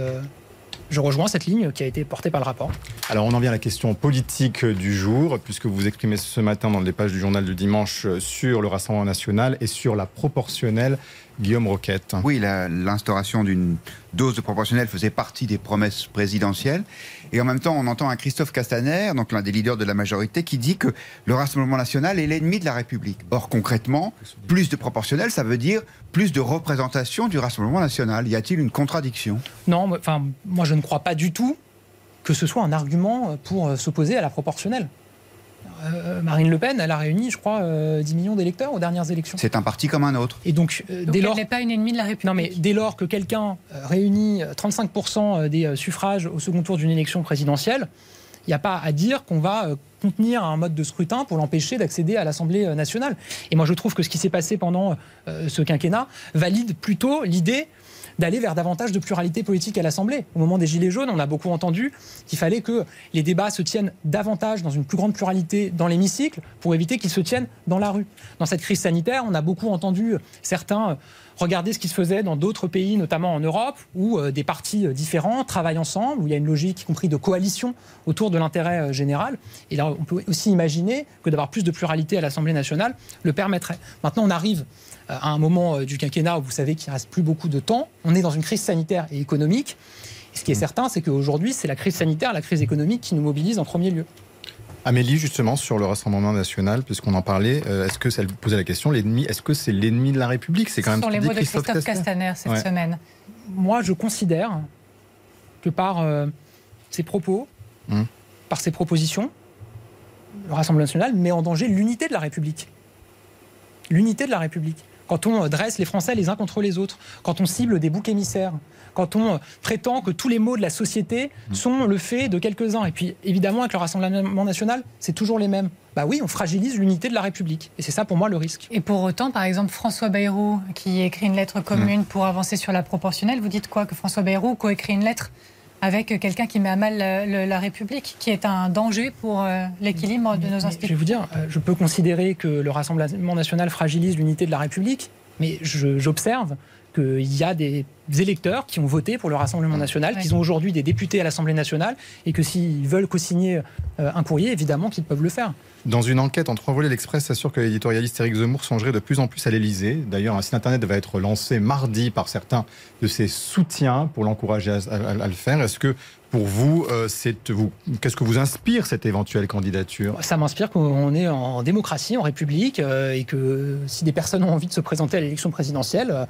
ligne qui a été portée par le rapport. Alors on en vient à la question politique du jour, puisque vous vous exprimez ce matin dans les pages du journal du dimanche sur le Rassemblement national et sur la proportionnelle. Guillaume Roquette. Oui, l'instauration d'une dose de proportionnelle faisait partie des promesses présidentielles. Et en même temps, on entend un Christophe Castaner, donc l'un des leaders de la majorité, qui dit que le Rassemblement national est l'ennemi de la République. Or, concrètement, plus de proportionnelle, ça veut dire plus de représentation du Rassemblement national. Y a-t-il une contradiction ? Non, moi je ne crois pas du tout que ce soit un argument pour s'opposer à la proportionnelle. Marine Le Pen, elle a réuni, je crois, 10 millions d'électeurs aux dernières élections. C'est un parti comme un autre. Et donc dès lors, elle n'est pas une ennemie de la République. Non, mais dès lors que quelqu'un réunit 35% des suffrages au second tour d'une élection présidentielle, il n'y a pas à dire qu'on va contenir un mode de scrutin pour l'empêcher d'accéder à l'Assemblée nationale. Et moi, je trouve que ce qui s'est passé pendant ce quinquennat valide plutôt l'idée d'aller vers davantage de pluralité politique à l'Assemblée. Au moment des Gilets jaunes, on a beaucoup entendu qu'il fallait que les débats se tiennent davantage dans une plus grande pluralité dans l'hémicycle pour éviter qu'ils se tiennent dans la rue. Dans cette crise sanitaire, on a beaucoup entendu certains regarder ce qui se faisait dans d'autres pays, notamment en Europe, où des partis différents travaillent ensemble, où il y a une logique, y compris de coalition, autour de l'intérêt général. Et là, on peut aussi imaginer que d'avoir plus de pluralité à l'Assemblée nationale le permettrait. Maintenant, on arrive à un moment du quinquennat où vous savez qu'il ne reste plus beaucoup de temps. On est dans une crise sanitaire et économique. Et ce qui est certain, c'est qu'aujourd'hui, c'est la crise sanitaire, la crise économique qui nous mobilise en premier lieu. Amélie, justement, sur le Rassemblement national, puisqu'on en parlait, est-ce que ça vous posait la question, l'ennemi, est-ce que c'est l'ennemi de la République ? C'est quand même ce sont les mots de Christophe Castaner cette semaine. Moi, je considère que par ses propos, par ses propositions, le Rassemblement national met en danger l'unité de la République. L'unité de la République. Quand on dresse les Français les uns contre les autres, quand on cible des boucs émissaires, quand on prétend que tous les maux de la société sont le fait de quelques-uns. Et puis, évidemment, avec le Rassemblement national, c'est toujours les mêmes. Bah oui, on fragilise l'unité de la République. Et c'est ça, pour moi, le risque. Et pour autant, par exemple, François Bayrou, qui écrit une lettre commune pour avancer sur la proportionnelle, vous dites quoi ? Que François Bayrou coécrit une lettre avec quelqu'un qui met à mal la République, qui est un danger pour l'équilibre de nos institutions. Je vais vous dire, je peux considérer que le Rassemblement national fragilise l'unité de la République, mais j'observe qu'il y a des électeurs qui ont voté pour le Rassemblement national, qui ont aujourd'hui des députés à l'Assemblée nationale, et que s'ils veulent co-signer un courrier, évidemment qu'ils peuvent le faire. Dans une enquête en 3 volets, l'Express assure que l'éditorialiste Éric Zemmour songerait de plus en plus à l'Élysée. D'ailleurs, un site internet va être lancé mardi par certains de ses soutiens pour l'encourager à le faire. Est-ce que pour vous, qu'est-ce que vous inspire cette éventuelle candidature ? Ça m'inspire qu'on est en démocratie, en République, et que si des personnes ont envie de se présenter à l'élection présidentielle,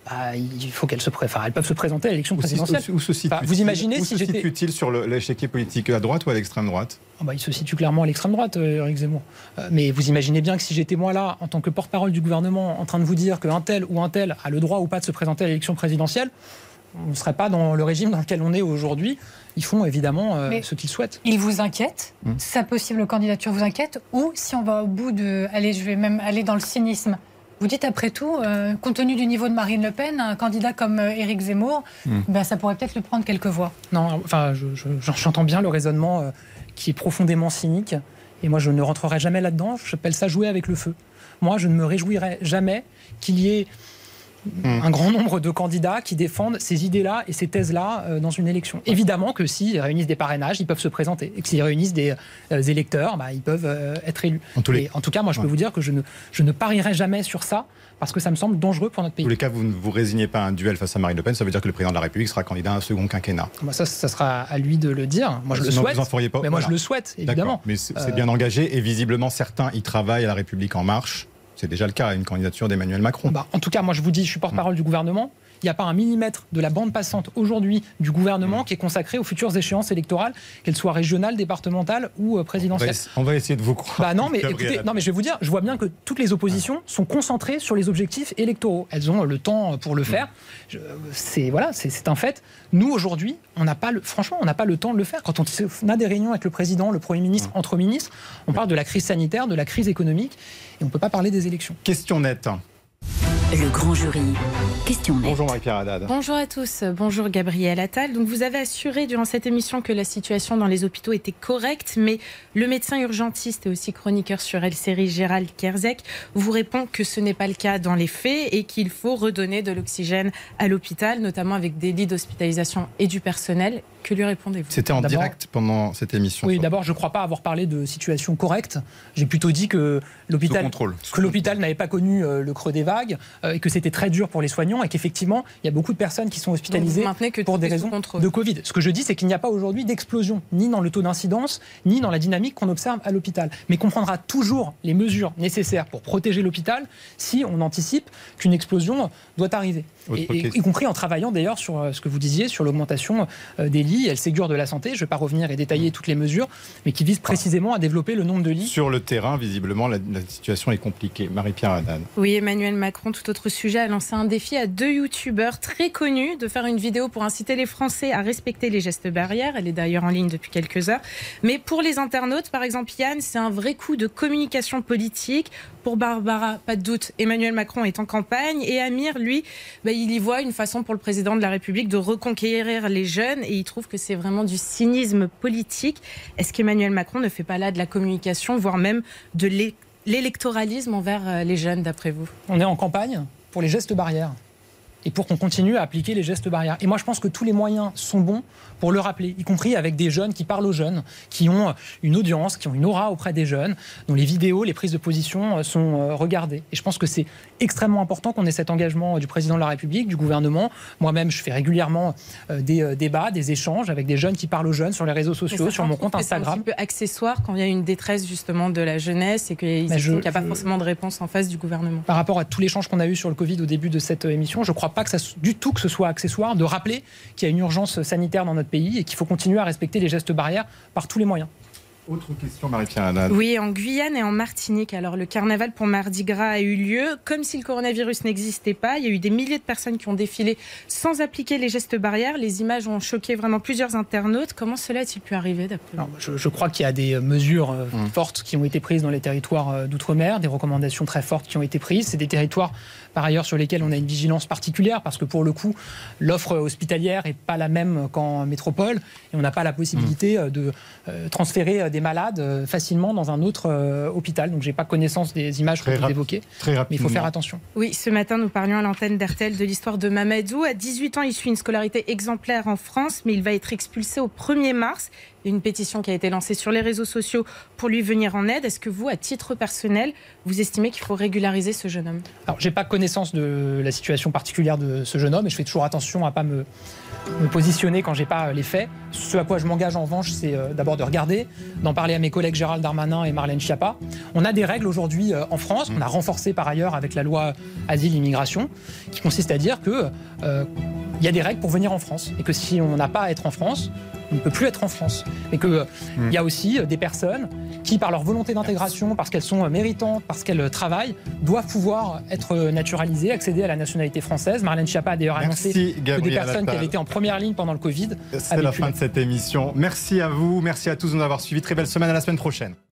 il faut elles peuvent se présenter à l'élection présidentielle. Où se situe-t-il, vous imaginez si se situe-t-il sur l'échiquier politique, à droite ou à l'extrême droite ? Il se situe clairement à l'extrême droite, Éric Zemmour. Mais vous imaginez bien que si j'étais moi là, en tant que porte-parole du gouvernement, en train de vous dire qu'un tel ou un tel a le droit ou pas de se présenter à l'élection présidentielle, on ne serait pas dans le régime dans lequel on est aujourd'hui. Ils font évidemment ce qu'ils souhaitent. Il vous inquiète ? Sa possible candidature vous inquiète ? Ou si on va au bout de... Allez, je vais même aller dans le cynisme. Vous dites après tout, compte tenu du niveau de Marine Le Pen, un candidat comme Éric Zemmour, ça pourrait peut-être lui prendre quelques voix. Non, j'entends bien le raisonnement qui est profondément cynique. Et moi, je ne rentrerai jamais là-dedans. J'appelle ça jouer avec le feu. Moi, je ne me réjouirai jamais qu'il y ait un grand nombre de candidats qui défendent ces idées-là et ces thèses-là dans une élection. Évidemment que s'ils réunissent des parrainages, ils peuvent se présenter. Et que s'ils réunissent des électeurs, ils peuvent être élus. En tout cas, moi, je peux vous dire que je ne parierai jamais sur ça, parce que ça me semble dangereux pour notre pays. En tous les cas, vous ne vous résignez pas à un duel face à Marine Le Pen, ça veut dire que le président de la République sera candidat à un second quinquennat. Ça sera à lui de le dire. Moi, je le souhaite. Vous en feriez pas. Mais moi, je le souhaite, évidemment. Mais c'est bien engagé, et visiblement, certains y travaillent à La République En Marche. C'est déjà le cas à une candidature d'Emmanuel Macron. En tout cas, moi je vous dis, je suis porte-parole du gouvernement. Il n'y a pas un millimètre de la bande passante aujourd'hui du gouvernement qui est consacré aux futures échéances électorales, qu'elles soient régionales, départementales ou présidentielles. On va essayer de vous croire. Non, mais écoutez, je vais vous dire, je vois bien que toutes les oppositions sont concentrées sur les objectifs électoraux. Elles ont le temps pour le faire. C'est un fait. Nous, aujourd'hui, on n'a pas le temps de le faire. Quand on a des réunions avec le président, le Premier ministre, entre ministres, on parle de la crise sanitaire, de la crise économique, et on ne peut pas parler des élections. Question nette. Le grand jury. Question nette. Bonjour Marie-Pierre Haddad. Bonjour à tous. Bonjour Gabriel Attal. Donc vous avez assuré durant cette émission que la situation dans les hôpitaux était correcte, mais le médecin urgentiste et aussi chroniqueur sur LCI Gérald Kierzek vous répond que ce n'est pas le cas dans les faits et qu'il faut redonner de l'oxygène à l'hôpital, notamment avec des lits d'hospitalisation et du personnel. Que lui répondez-vous ? C'était en direct pendant cette émission. Oui, d'abord, je ne crois pas avoir parlé de situation correcte. J'ai plutôt dit que l'hôpital n'avait pas connu le creux des vagues, et que c'était très dur pour les soignants, et qu'effectivement, il y a beaucoup de personnes qui sont hospitalisées pour des raisons de Covid. Ce que je dis, c'est qu'il n'y a pas aujourd'hui d'explosion, ni dans le taux d'incidence, ni dans la dynamique qu'on observe à l'hôpital. Mais qu'on prendra toujours les mesures nécessaires pour protéger l'hôpital si on anticipe qu'une explosion doit arriver. Y compris en travaillant d'ailleurs sur ce que vous disiez, sur l'augmentation des lits et le Ségur de la santé. Je ne vais pas revenir et détailler toutes les mesures, mais qui visent précisément à développer le nombre de lits. Sur le terrain, visiblement, la situation est compliquée. Marie-Pierre Haddad. Oui, Emmanuel Macron, tout autre sujet, a lancé un défi à 2 youtubeurs très connus de faire une vidéo pour inciter les Français à respecter les gestes barrières. Elle est d'ailleurs en ligne depuis quelques heures. Mais pour les internautes, par exemple Yann, c'est un vrai coup de communication politique. Pour Barbara, pas de doute, Emmanuel Macron est en campagne. Et Amir, lui, il y voit une façon pour le président de la République de reconquérir les jeunes. Et il trouve que c'est vraiment du cynisme politique. Est-ce qu'Emmanuel Macron ne fait pas là de la communication, voire même de l'électoralisme envers les jeunes, d'après vous ? On est en campagne pour les gestes barrières et pour qu'on continue à appliquer les gestes barrières. Et moi, je pense que tous les moyens sont bons pour le rappeler, y compris avec des jeunes qui parlent aux jeunes, qui ont une audience, qui ont une aura auprès des jeunes, dont les vidéos, les prises de position sont regardées. Et je pense que c'est extrêmement important qu'on ait cet engagement du président de la République, du gouvernement. Moi-même, je fais régulièrement des débats, des échanges avec des jeunes qui parlent aux jeunes sur les réseaux sociaux, sur mon compte Instagram. C'est un petit peu accessoire quand il y a une détresse justement de la jeunesse et qu'il n'y a pas forcément de réponse en face du gouvernement. Par rapport à tout l'échange qu'on a eu sur le Covid au début de cette émission, je ne crois pas que du tout que ce soit accessoire de rappeler qu'il y a une urgence sanitaire dans notre pays et qu'il faut continuer à respecter les gestes barrières par tous les moyens. Autre question, Marie-Pierre Haddad. Oui, en Guyane et en Martinique. Alors, le carnaval pour Mardi Gras a eu lieu. Comme si le coronavirus n'existait pas, il y a eu des milliers de personnes qui ont défilé sans appliquer les gestes barrières. Les images ont choqué vraiment plusieurs internautes. Comment cela a-t-il pu arriver, d'après vous ? Je crois qu'il y a des mesures fortes qui ont été prises dans les territoires d'outre-mer, des recommandations très fortes qui ont été prises. C'est des territoires, par ailleurs, sur lesquels on a une vigilance particulière parce que, pour le coup, l'offre hospitalière n'est pas la même qu'en métropole et on n'a pas la possibilité de transférer des malades facilement dans un autre hôpital. Donc, j'ai pas connaissance des images que vous évoquez, mais il faut faire attention. Oui, ce matin, nous parlions à l'antenne d'RTL de l'histoire de Mamadou. À 18 ans, il suit une scolarité exemplaire en France, mais il va être expulsé au 1er mars. Il y a une pétition qui a été lancée sur les réseaux sociaux pour lui venir en aide. Est-ce que vous, à titre personnel, vous estimez qu'il faut régulariser ce jeune homme ? Alors, j'ai pas connaissance de la situation particulière de ce jeune homme et je fais toujours attention à pas me positionner quand j'ai pas les faits. Ce à quoi je m'engage en revanche, c'est d'abord de regarder, d'en parler à mes collègues Gérald Darmanin et Marlène Schiappa. On a des règles aujourd'hui en France, qu'on a renforcées par ailleurs avec la loi Asile-Immigration, qui consiste à dire que il y a des règles pour venir en France et que si on n'a pas à être en France, on ne peut plus être en France. Et qu'il y a aussi des personnes qui, par leur volonté d'intégration, parce qu'elles sont méritantes, parce qu'elles travaillent, doivent pouvoir être naturalisées, accéder à la nationalité française. Marlène Schiappa a d'ailleurs annoncé que des personnes qui avaient été en première ligne pendant le Covid. C'est la fin de cette émission. Merci à vous, merci à tous de nous avoir suivis. Très belle semaine, à la semaine prochaine.